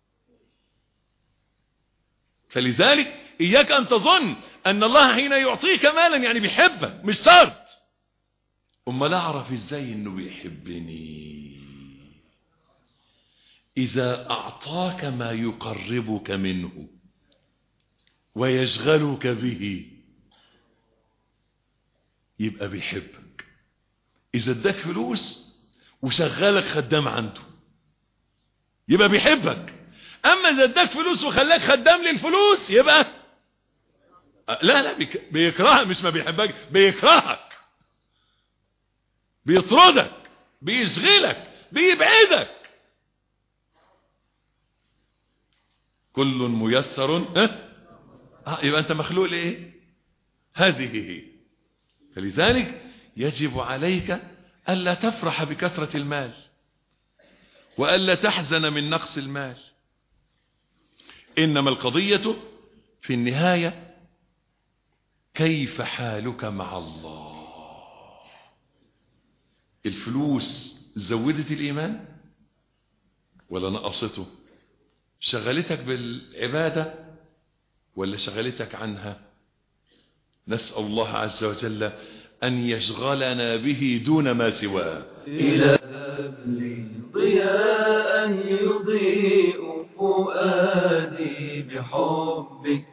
فلذلك إياك أن تظن أن الله حين يعطيك مالا يعني بيحبك، مش شرط. أما لا أعرف إزاي إنه بيحبني؟ إذا أعطاك ما يقربك منه ويشغلك به يبقى بيحبك. إذا اداك فلوس وشغلك خدام عنده يبقى بيحبك. أما إذا اداك فلوس وخلاك خدام للفلوس يبقى لا لا بيكرهك، مش ما بيحبك، بيكرهك، بيطردك، بيشغلك، بيبعدك. كل ميسر ها آه يبقى أنت مخلوق لإيه؟ هذه هي. فلذلك يجب عليك ألا تفرح بكثرة المال وألا تحزن من نقص المال. إنما القضية في النهاية كيف حالك مع الله. الفلوس زودت الإيمان ولا نقصته؟ شغلتك بالعبادة ولا شغلتك عنها؟ نسأل الله عز وجل أن يشغلنا به دون ما سواه. إلى ذبل ضياء يضيء فؤادي بحبك.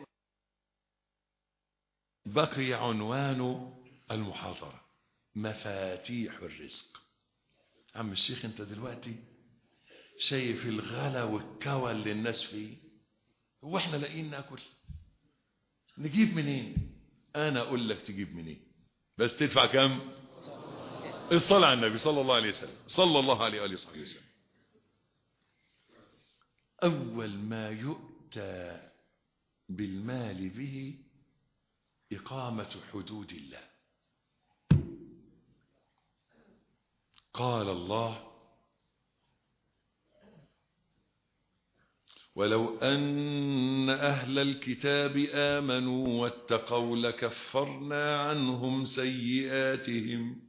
بقي عنوان المحاضرة مفاتيح الرزق. عم الشيخ انت دلوقتي شايف الغلا والكوى اللي الناس فيه، هو احنا لاقيين ناكل؟ نجيب منين؟ انا اقول لك تجيب منين، بس تدفع كم؟ الصلاة على النبي صلى الله عليه وسلم صلى الله عليه وآله وصحبه وسلم. أول ما يؤتى بالمال به إقامة حدود الله. قال الله ولو أن أهل الكتاب آمنوا واتقوا لكفرنا عنهم سيئاتهم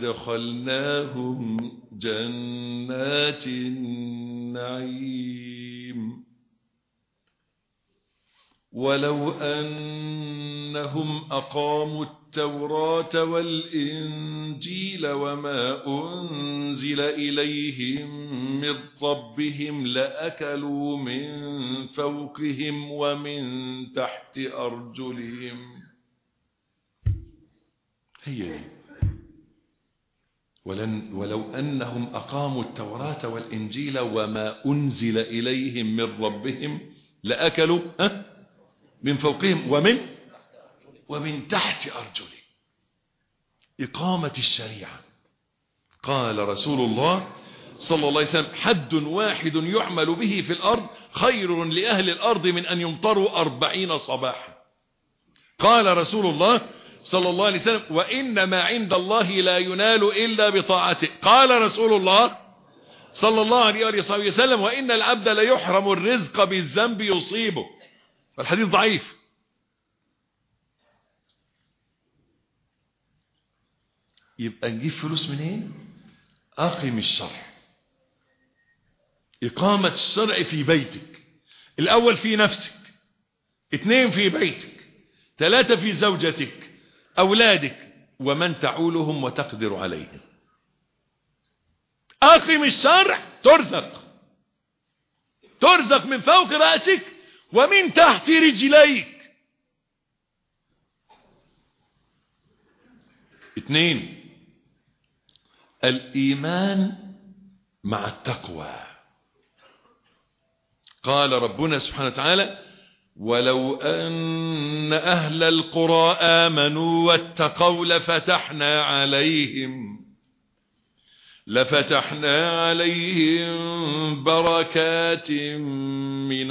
ولأدخلناهم جنات النعيم. ولو أنهم أقاموا التوراة والإنجيل وما أنزل إليهم من ربهم لأكلوا من فوقهم ومن تحت أرجلهم. هي دي. ولن ولو أنهم أقاموا التوراة والإنجيل وما أنزل إليهم من ربهم لأكلوا من فوقهم ومن ومن تحت أرجلهم. إقامة الشريعة. قال رسول الله صلى الله عليه وسلم: حد واحد يعمل به في الأرض خير لأهل الأرض من أن يمطروا أربعين صباحا. قال رسول الله صلى الله عليه وسلم: وإنما عند الله لا ينال إلا بطاعته. قال رسول الله صلى الله عليه وسلم: وإن العبد لا يحرم الرزق بالذنب يصيبه. فالحديث ضعيف. يبقى نجيب فلوس منين؟ أقم الشرع. إقامة الشرع في بيتك. الأول في نفسك، اثنين في بيتك، ثلاثة في زوجتك، أولادك، ومن تعولهم وتقدر عليهم. أقم الشرع ترزق. ترزق من فوق رأسك ومن تحت رجليك. اثنين، الإيمان مع التقوى. قال ربنا سبحانه وتعالى: ولو أن أهل القرى آمنوا واتقوا لفتحنا عليهم لفتحنا عليهم بركات من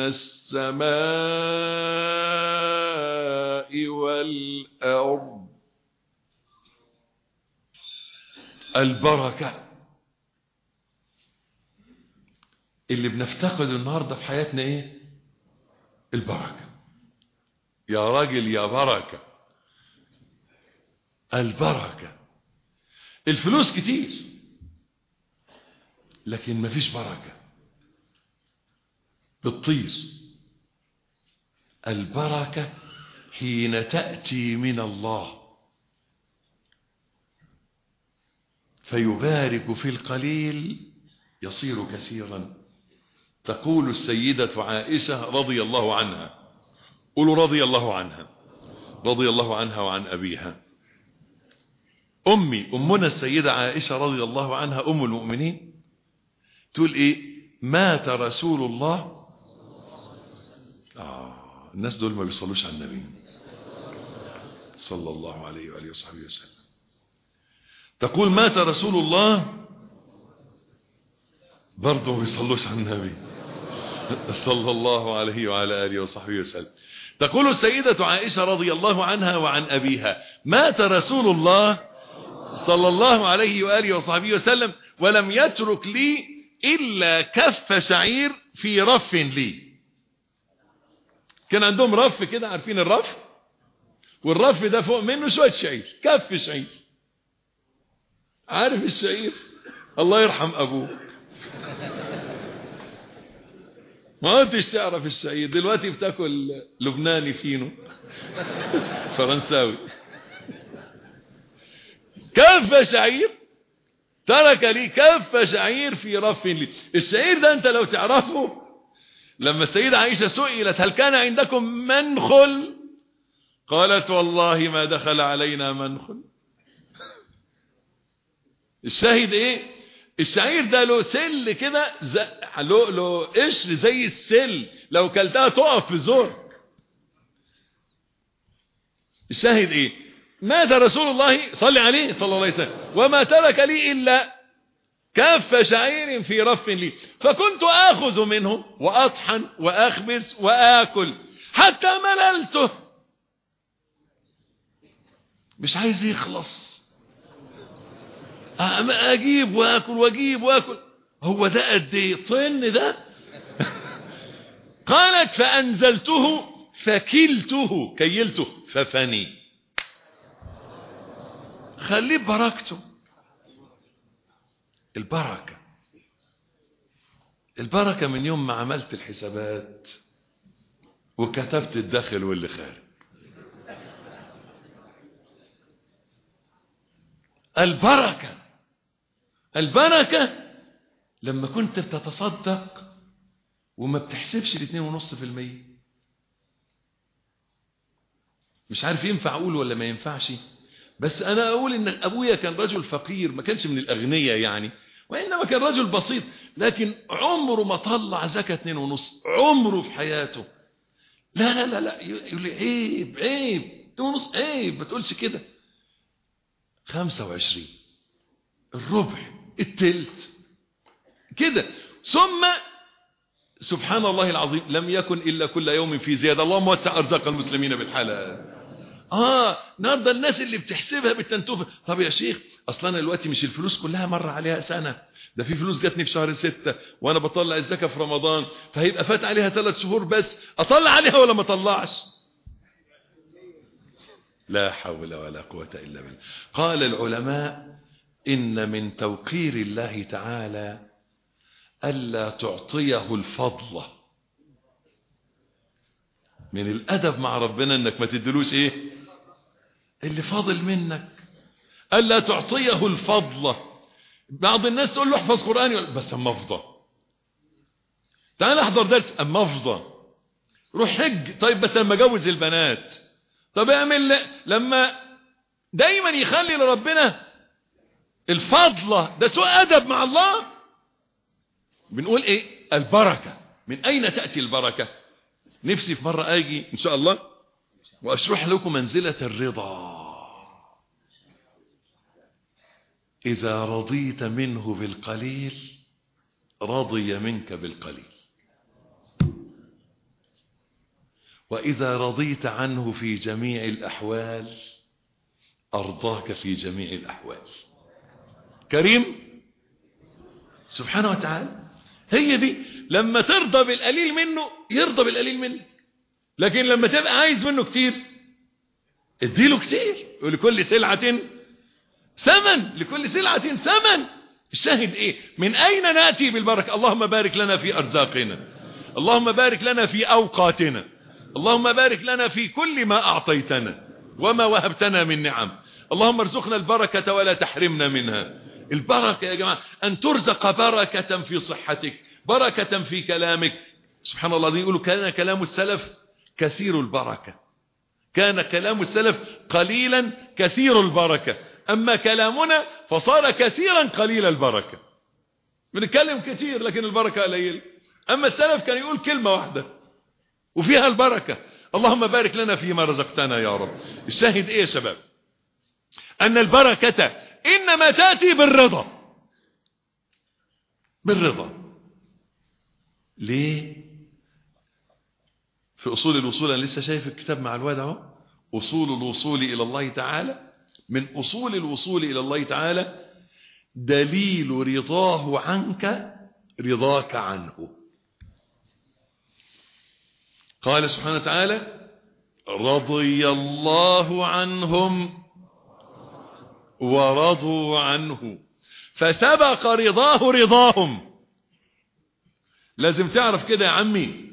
السماء والأرض. البركة اللي بنفتقد النهاردة في حياتنا ايه؟ البركة. يا راجل يا بركة. البركة. الفلوس كتير لكن مفيش بركة، بتطير. البركة حين تأتي من الله فيبارك في القليل يصير كثيرا. تقول السيدة عائشة رضي الله عنها، قولوا رضي الله عنها، رضي الله عنها وعن أبيها. أمي أمنا السيدة عائشة رضي الله عنها أم المؤمنين تقول إيه؟ مات رسول الله. آه الناس دول ما بيصلوش على النبي صلى الله عليه وآله وصحبه وسلم. تقول مات رسول الله، برضه ما بيصلوش على النبي صلى الله عليه وعلى آله وصحبه وسلم. تقول السيدة عائشة رضي الله عنها وعن أبيها: مات رسول الله صلى الله عليه وآله وصحبه وسلم ولم يترك لي إلا كف شعير في رف لي. كان عندهم رف كده، عارفين الرف؟ والرف ده فوق منه شوية شعير، كف شعير. عارف الشعير؟ الله يرحم أبوك ما كنتش تعرف الشعير. دلوقتي بتاكل لبناني فينو فرنساوي. كف شعير ترك لي كف شعير في رف لي. الشعير ده انت لو تعرفه، لما السيدة عائشة سئلت هل كان عندكم منخل قالت والله ما دخل علينا منخل. الشاهد ايه؟ الشعير ده له سل كده، له له قشر زي السل، لو كلتها تقف في زورك. الشاهد ايه؟ مات رسول الله صلى عليه صلى الله عليه وسلم وما ترك لي إلا كف شعير في رف لي، فكنت آخذ منه وأطحن وأخبز وآكل حتى مللته. مش عايز يخلص، أجيب وآكل وأجيب وآكل. هو ده قد ايه طن ده؟ قالت فأنزلته فكلته، كيلته ففني. خليه بركته. البركة البركة من يوم ما عملت الحسابات وكتبت الداخل واللي خارج. البركة البركة لما كنت بتتصدق وما بتحسبش الاثنين ونص في المية. مش عارف ينفع اقول ولا ما ينفعش، بس انا اقول ان ابويا كان رجل فقير، ما كانش من الاغنياء يعني، وانما كان رجل بسيط، لكن عمره ما طلع زكاة اتنين ونص، عمره في حياته. لا لا لا لا يقول لي عيب عيب اتنين ونص عيب، ما تقولش كده. خمسة وعشرين، الربع، التلت كده. ثم سبحان الله العظيم لم يكن إلا كل يوم في زيادة. اللهم وسع أرزاق المسلمين بالحلال. آه النهارده الناس اللي بتحسبها بالتنتوفة. طب يا شيخ أصلا أنا دلوقتي مش الفلوس كلها مرة عليها سنة، ده في فلوس جاتني في شهر ستة وأنا بطلع الزكاة في رمضان، فهيبقى فات عليها ثلاث شهور بس، أطلع عليها ولا ما أطلعش؟ لا حول ولا قوة إلا بالله. قال العلماء إن من توقير الله تعالى ألا تعطيه الفضل. من الأدب مع ربنا إنك ما تدلوش إيه اللي فاضل منك، ألا تعطيه الفضل. بعض الناس تقول له احفظ قرآن يقول بس أما أفضى، تعال احضر درس أما أفضى، روح حج طيب بس أما أجوز البنات، طب اعمل. لما دايما يخلي لربنا الفضلة، ده سوء أدب مع الله. بنقول ايه البركة؟ من اين تأتي البركة؟ نفسي في مرة اجي ان شاء الله واشرح لكم منزلة الرضا. اذا رضيت منه بالقليل رضي منك بالقليل، واذا رضيت عنه في جميع الاحوال ارضاك في جميع الاحوال. كريم سبحانه وتعالى. هي دي لما ترضى بالقليل منه يرضى بالقليل منك، لكن لما تبقى عايز منه كتير اديله كتير. ولكل سلعة ثمن، لكل سلعة ثمن. الشاهد ايه؟ من اين نأتي بالبركة؟ اللهم بارك لنا في ارزاقنا، اللهم بارك لنا في اوقاتنا، اللهم بارك لنا في كل ما اعطيتنا وما وهبتنا من نعم. اللهم ارزقنا البركة ولا تحرمنا منها. البركة يا جماعة أن ترزق بركة في صحتك، بركة في كلامك. سبحان الله دي يقولوا كان كلام السلف كثير البركة، كان كلام السلف قليلا كثير البركة، أما كلامنا فصار كثيرا قليل البركة. بنتكلم كثير لكن البركة قليل. أما السلف كان يقول كلمة واحدة وفيها البركة. اللهم بارك لنا فيما رزقتنا يا رب. الشاهد إيه يا شباب؟ أن البركة إنما تأتي بالرضا. بالرضا. ليه؟ في أصول الوصول، أنا لسه شايف الكتاب مع الواد اهو، أصول الوصول إلى الله تعالى. من أصول الوصول إلى الله تعالى دليل رضاه عنك رضاك عنه. قال سبحانه وتعالى رضي الله عنهم ورضوا عنه فسبق رضاه رضاهم. لازم تعرف كده يا عمي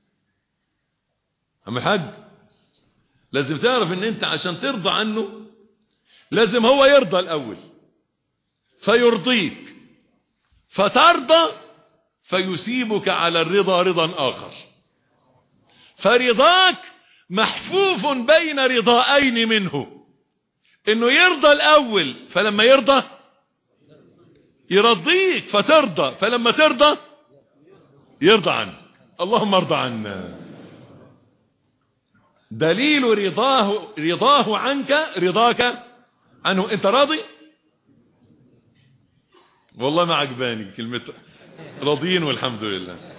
عم الحاج، لازم تعرف ان انت عشان ترضى عنه لازم هو يرضى الاول فيرضيك فترضى فيسيبك على الرضا رضا اخر. فرضاك محفوف بين رضائين منه، انه يرضى الاول فلما يرضى يرضيك فترضى، فلما ترضى يرضى عنك. اللهم ارضى عنا. دليل رضاه رضاه عنك رضاك عنه. انت راضي؟ والله ما عجباني كلمة راضين والحمد لله.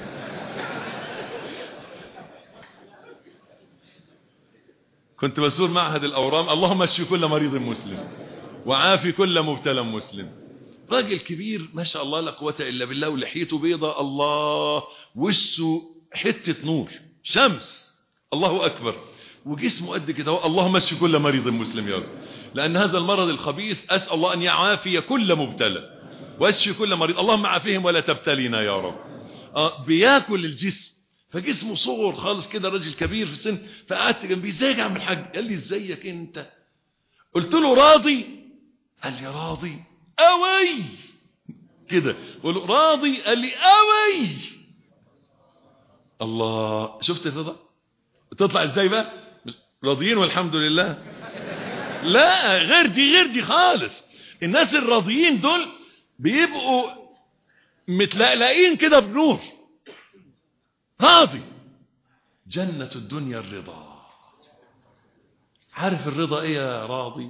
كنت بزور معهد الأورام، اللهم اشفي كل مريض مسلم وعافي كل مبتلى مسلم. راجل كبير ما شاء الله لا قوة إلا بالله، ولحيته بيضة الله، وشه حتة نور شمس الله أكبر، وجسمه قد كده. اللهم اشفي كل مريض مسلم يا رب، لأن هذا المرض الخبيث أسأل الله أن يعافي كل مبتلى واشفي كل مريض. اللهم عافيهم ولا تبتلينا يا رب. آه بياكل الجسم، فجسمه صغر خالص كده، راجل كبير في السن. فقعدت جنبيه، ازيك يا عم الحاج؟ قال لي ازيك انت؟ قلت له راضي؟ قال لي راضي قوي كده. قلت له راضي؟ قال لي قوي. الله، شفت الرضا تطلع ازاي بقى؟ راضيين والحمد لله. لا، غير دي غير دي خالص. الناس الراضيين دول بيبقوا متلقلقين كده بنور. راضي. جنة الدنيا الرضا. عارف الرضا ايه يا راضي؟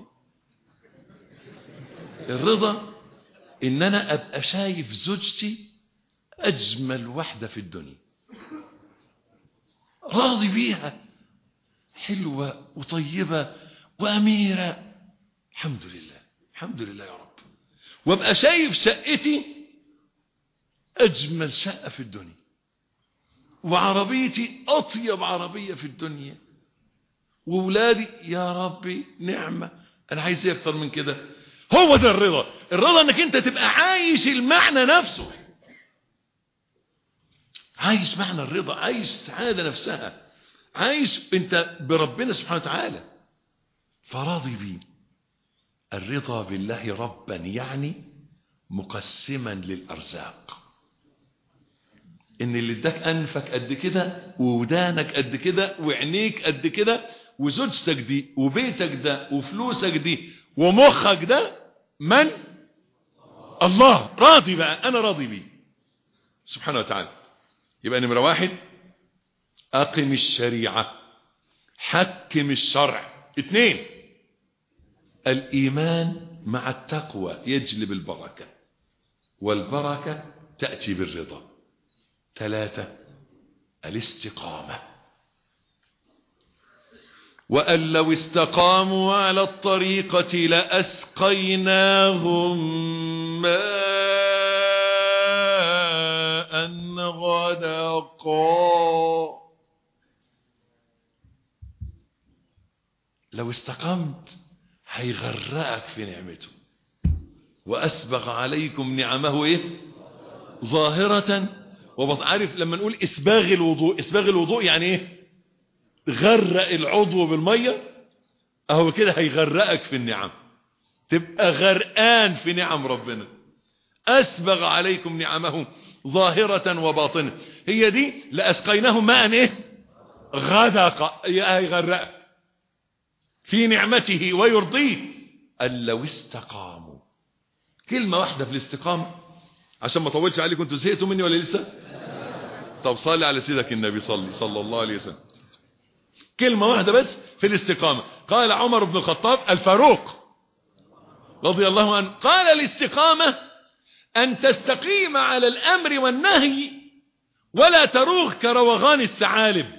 الرضا ان انا ابقى شايف زوجتي اجمل واحدة في الدنيا، راضي بيها، حلوة وطيبة واميرة، الحمد لله الحمد لله يا رب. وابقى شايف شقتي اجمل شقة في الدنيا، وعربيتي اطيب عربية في الدنيا، وولادي يا ربي نعمة، انا عايز ايه اكتر من كده؟ هو ده الرضا. الرضا انك انت تبقى عايش المعنى نفسه، عايش معنى الرضا، عايش السعادة نفسها، عايش انت بربنا سبحانه وتعالى، فراضي بيه. الرضا بالله ربا يعني مقسما للأرزاق، ان اللي اداك انفك قد كده، وودانك قد كده، وعينيك قد كده، وزوجتك دي، وبيتك ده، وفلوسك دي، ومخك ده، من؟ الله. راضي بقى، انا راضي بيه سبحانه وتعالى. يبقى نمرة واحد اقم الشريعة، حكم الشرع. اثنين الايمان مع التقوى يجلب البركة، والبركة تأتي بالرضا. ثلاثة الاستقامة، وأن لو استقاموا على الطريقة لأسقيناهم ماء غدقا. لو استقمت هيغرقك في نعمته. وأسبغ عليكم نعمه ايه؟ ظاهرة وبطن. عارف لما نقول اسباغ الوضوء، اسباغ الوضوء يعني ايه؟ غرق العضو بالمية، اهو كده هيغرقك في النعم، تبقى غرقان في نعم ربنا. اسبغ عليكم نعمه ظاهرة وباطنة، هي دي لأسقيناهم ماء ايه؟ غدق، هيغرقك في نعمته ويرضيه. أن لو استقاموا. كلمة واحدة في الاستقامة عشان ما طولش عليكم، انتوا زهقتوا مني ولا لسه؟ طب صلي على سيدك النبي، صلي صلى الله عليه وسلم. كلمة واحدة بس في الاستقامة. قال عمر بن الخطاب الفاروق رضي الله عنه، قال الاستقامة أن تستقيم على الأمر والنهي ولا تروغ كروغان الثعالب.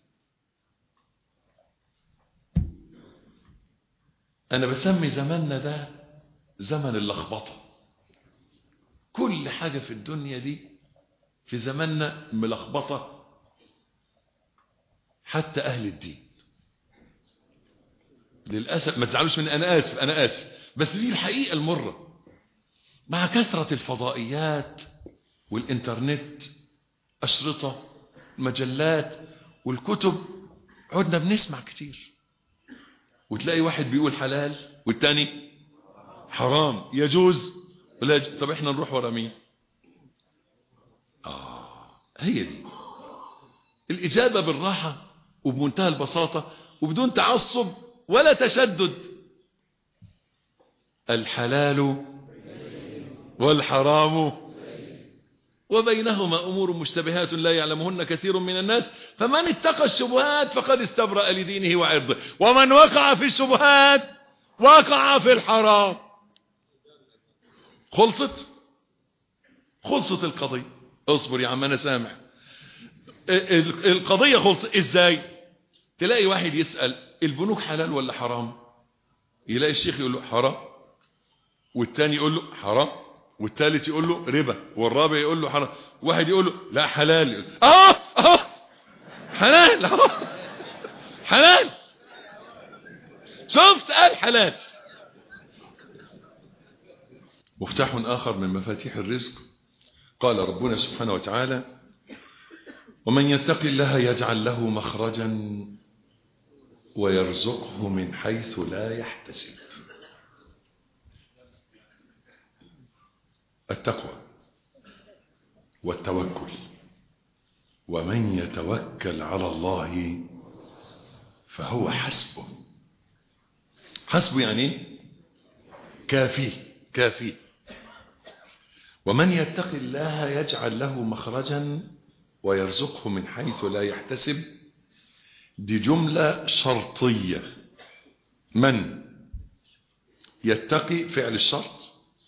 أنا بسمي زماننا ده زمن اللخبطة. كل حاجة في الدنيا دي في زماننا ملخبطة، حتى أهل الدين للأسف. ما تزعلوش من أنا آسف أنا آسف بس دي الحقيقة المرة. مع كثرة الفضائيات والإنترنت، أشرطة، مجلات والكتب، عدنا بنسمع كتير، وتلاقي واحد بيقول حلال والتاني حرام، يجوز ولا يجوز. طب احنا نروح ورا مين؟ آه هي دي الإجابة، بالراحة وبمنتهى البساطة وبدون تعصب ولا تشدد. الحلال والحرام وبينهما أمور مشتبهات لا يعلمهن كثير من الناس، فمن اتقى الشبهات فقد استبرأ لدينه وعرضه، ومن وقع في الشبهات وقع في الحرام. خلصت خلصت القضية. اصبر يا عم أنا سامع. القضية خلصت. ازاي؟ تلاقي واحد يسأل البنوك حلال ولا حرام، يلاقي الشيخ يقول له حرام، والتاني يقول له حرام، والثالث يقول له ربا، والرابع يقول له حرام، واحد يقول له لا حلال، اه اه حلال اه حلال. شفت؟ قال حلال. مفتاح آخر من مفاتيح الرزق قال ربنا سبحانه وتعالى ومن يتق الله يجعل له مخرجا ويرزقه من حيث لا يحتسب. التقوى والتوكل. ومن يتوكل على الله فهو حسبه. حسبه يعني كافيه كافيه. ومن يتق الله يجعل له مخرجا ويرزقه من حيث لا يحتسب. دي جملة شرطية. من يتقي فعل الشرط،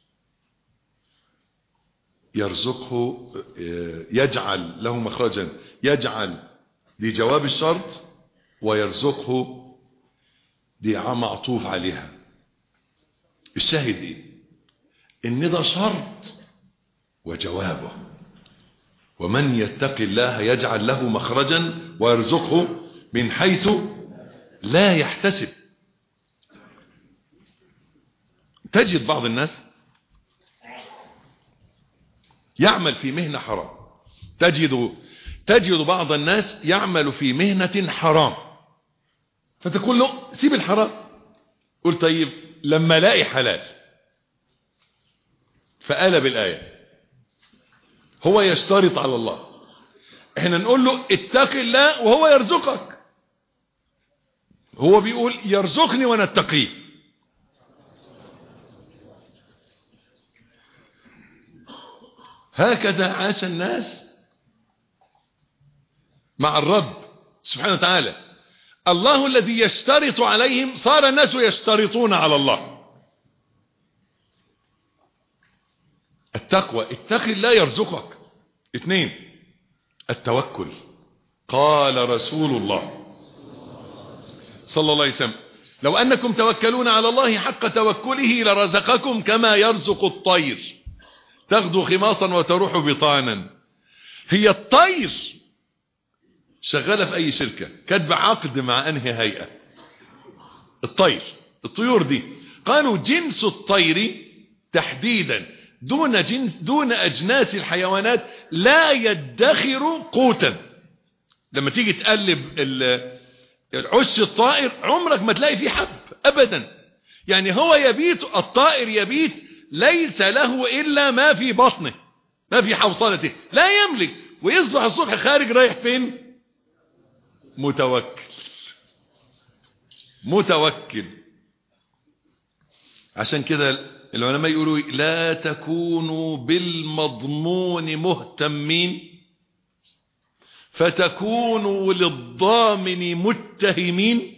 يرزقه يجعل له مخرجا، يجعل دي جواب الشرط، ويرزقه دي معطوف عليها. الشاهد ايه؟ ان ده شرط وجوابه. ومن يتق الله يجعل له مخرجا ويرزقه من حيث لا يحتسب. تجد بعض الناس يعمل في مهنة حرام. تجد تجد بعض الناس يعمل في مهنة حرام، فتقول له سيب الحرام. قل طيب لما لاقي حلال، فقلب الآية. هو يشترط على الله، احنا نقول له اتق الله وهو يرزقك. هو بيقول يرزقني وانا اتقيه. هكذا عاش الناس مع الرب سبحانه وتعالى. الله الذي يشترط عليهم، صار الناس يشترطون على الله. التقوى، اتق الله يرزقك. اثنين، التوكل. قال رسول الله صلى الله عليه وسلم: لو أنكم توكلون على الله حق توكله لرزقكم كما يرزق الطير تغدو خماصا وتروح بطانا. هي الطير شغالة في أي شركة، كاتبة عقد مع أنهي هيئة؟ الطير، الطيور دي. قالوا جنس الطير تحديدا دون جنس دون أجناس الحيوانات لا يدخر قوتا. لما تيجي تقلب العش الطائر عمرك ما تلاقي فيه حب أبدا. يعني هو يبيت، الطائر يبيت ليس له إلا ما في بطنه، ما في حوصلته، لا يملك، ويصبح الصبح خارج رايح فين؟ متوكل. متوكل. عشان كده العلماء يقولوا لا تكونوا بالمضمون مهتمين فتكونوا للضامن متهمين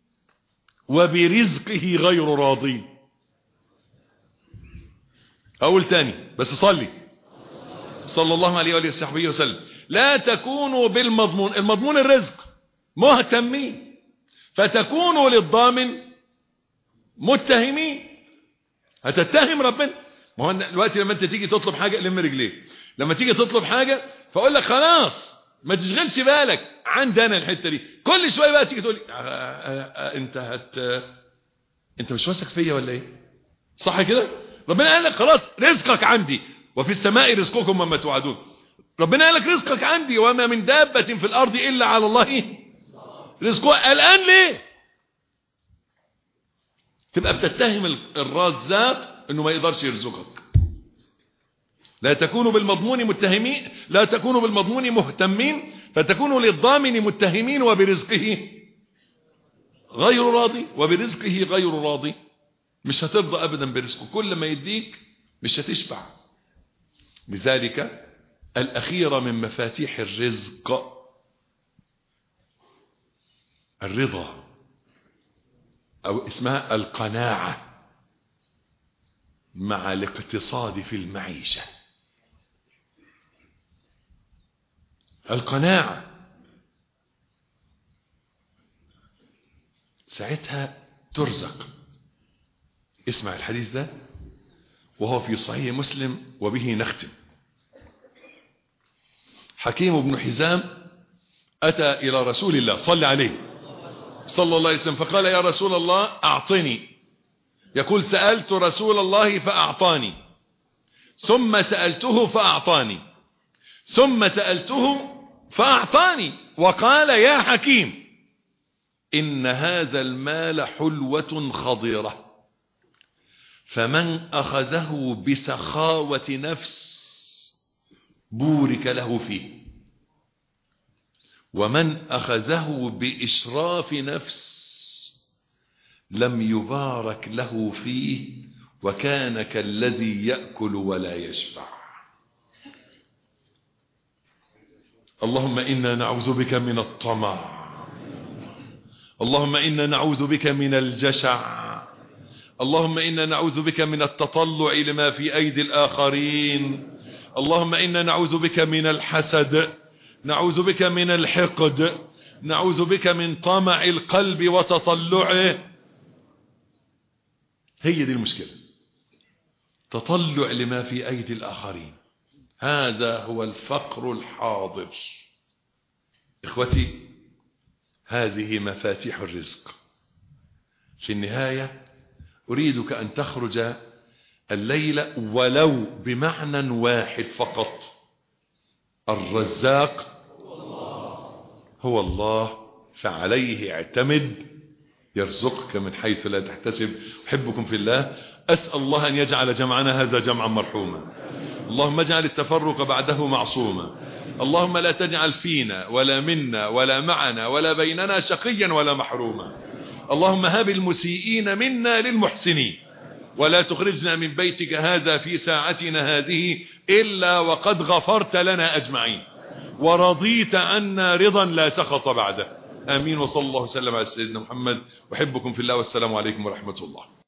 وبرزقه غير راضين. اقول تاني بس صلي صلى الله عليه وآله وصحبه وسلم. لا تكونوا بالمضمون، المضمون الرزق، مهتمين فتكونوا للضامن متهمين. هتتهم ربنا. ما هو دلوقتي لما انت تيجي تطلب حاجه لم رجليك، لما تيجي تطلب حاجه فاقول لك خلاص ما تشغلش بالك، عندي انا الحته دي. كل شويه بقى تيجي تقول لي انت هت انت مش واثق فيا ولا ايه؟ صح كده؟ ربنا قال لك خلاص رزقك عندي، وفي السماء رزقكم وما توعدون. ربنا قال لك رزقك عندي، وما من دابه في الارض الا على الله رزقها. الان ليه تبقى بتتهم الرزاق انه ما يقدرش يرزقك؟ لا تكونوا بالمضمون متهمين، لا تكونوا بالمضمون مهتمين فتكونوا للضامن متهمين وبرزقه غير راضي. وبرزقه غير راضي، مش هترضى ابدا برزقه، كل ما يديك مش هتشبع. لذلك الاخيرة من مفاتيح الرزق الرضا، او اسمها القناعة مع الاقتصاد في المعيشة. القناعة ساعتها ترزق. اسمع الحديث ده وهو في صحيح مسلم وبه نختم. حكيم بن حزام أتى إلى رسول الله صلى عليه صلى الله عليه وسلم فقال: يا رسول الله أعطني. يقول: سألت رسول الله فأعطاني، ثم سألته فأعطاني، ثم سألته فأعطاني وقال يا حكيم إن هذا المال حلوة خضرة فمن أخذه بسخاوة نفس بورك له فيه ومن أخذه بإشراف نفس لم يبارك له فيه وكان كالذي يأكل ولا يشبع. اللهم إنا نعوذ بك من الطمع، اللهم إنا نعوذ بك من الجشع، اللهم إنا نعوذ بك من التطلع لما في أيدي الآخرين، اللهم إنا نعوذ بك من الحسد، نعوذ بك من الحقد، نعوذ بك من طمع القلب وتطلعه. هي دي المشكلة، تطلع لما في أيدي الآخرين، هذا هو الفقر الحاضر. إخوتي، هذه مفاتيح الرزق. في النهاية أريدك أن تخرج الليلة ولو بمعنى واحد فقط: الرزاق هو الله فعليه اعتمد يرزقك من حيث لا تحتسب. أحبكم في الله، أسأل الله أن يجعل جمعنا هذا جمعا مرحوما، اللهم اجعل التفرق بعده معصوما، اللهم لا تجعل فينا ولا منا ولا معنا ولا بيننا شقيا ولا محروما، اللهم هب المسيئين منا للمحسنين، ولا تخرجنا من بيتك هذا في ساعتنا هذه إلا وقد غفرت لنا أجمعين ورضيت عنا رضا لا سخط بعده. آمين. وصلى الله وسلم على سيدنا محمد. أحبكم في الله والسلام عليكم ورحمة الله.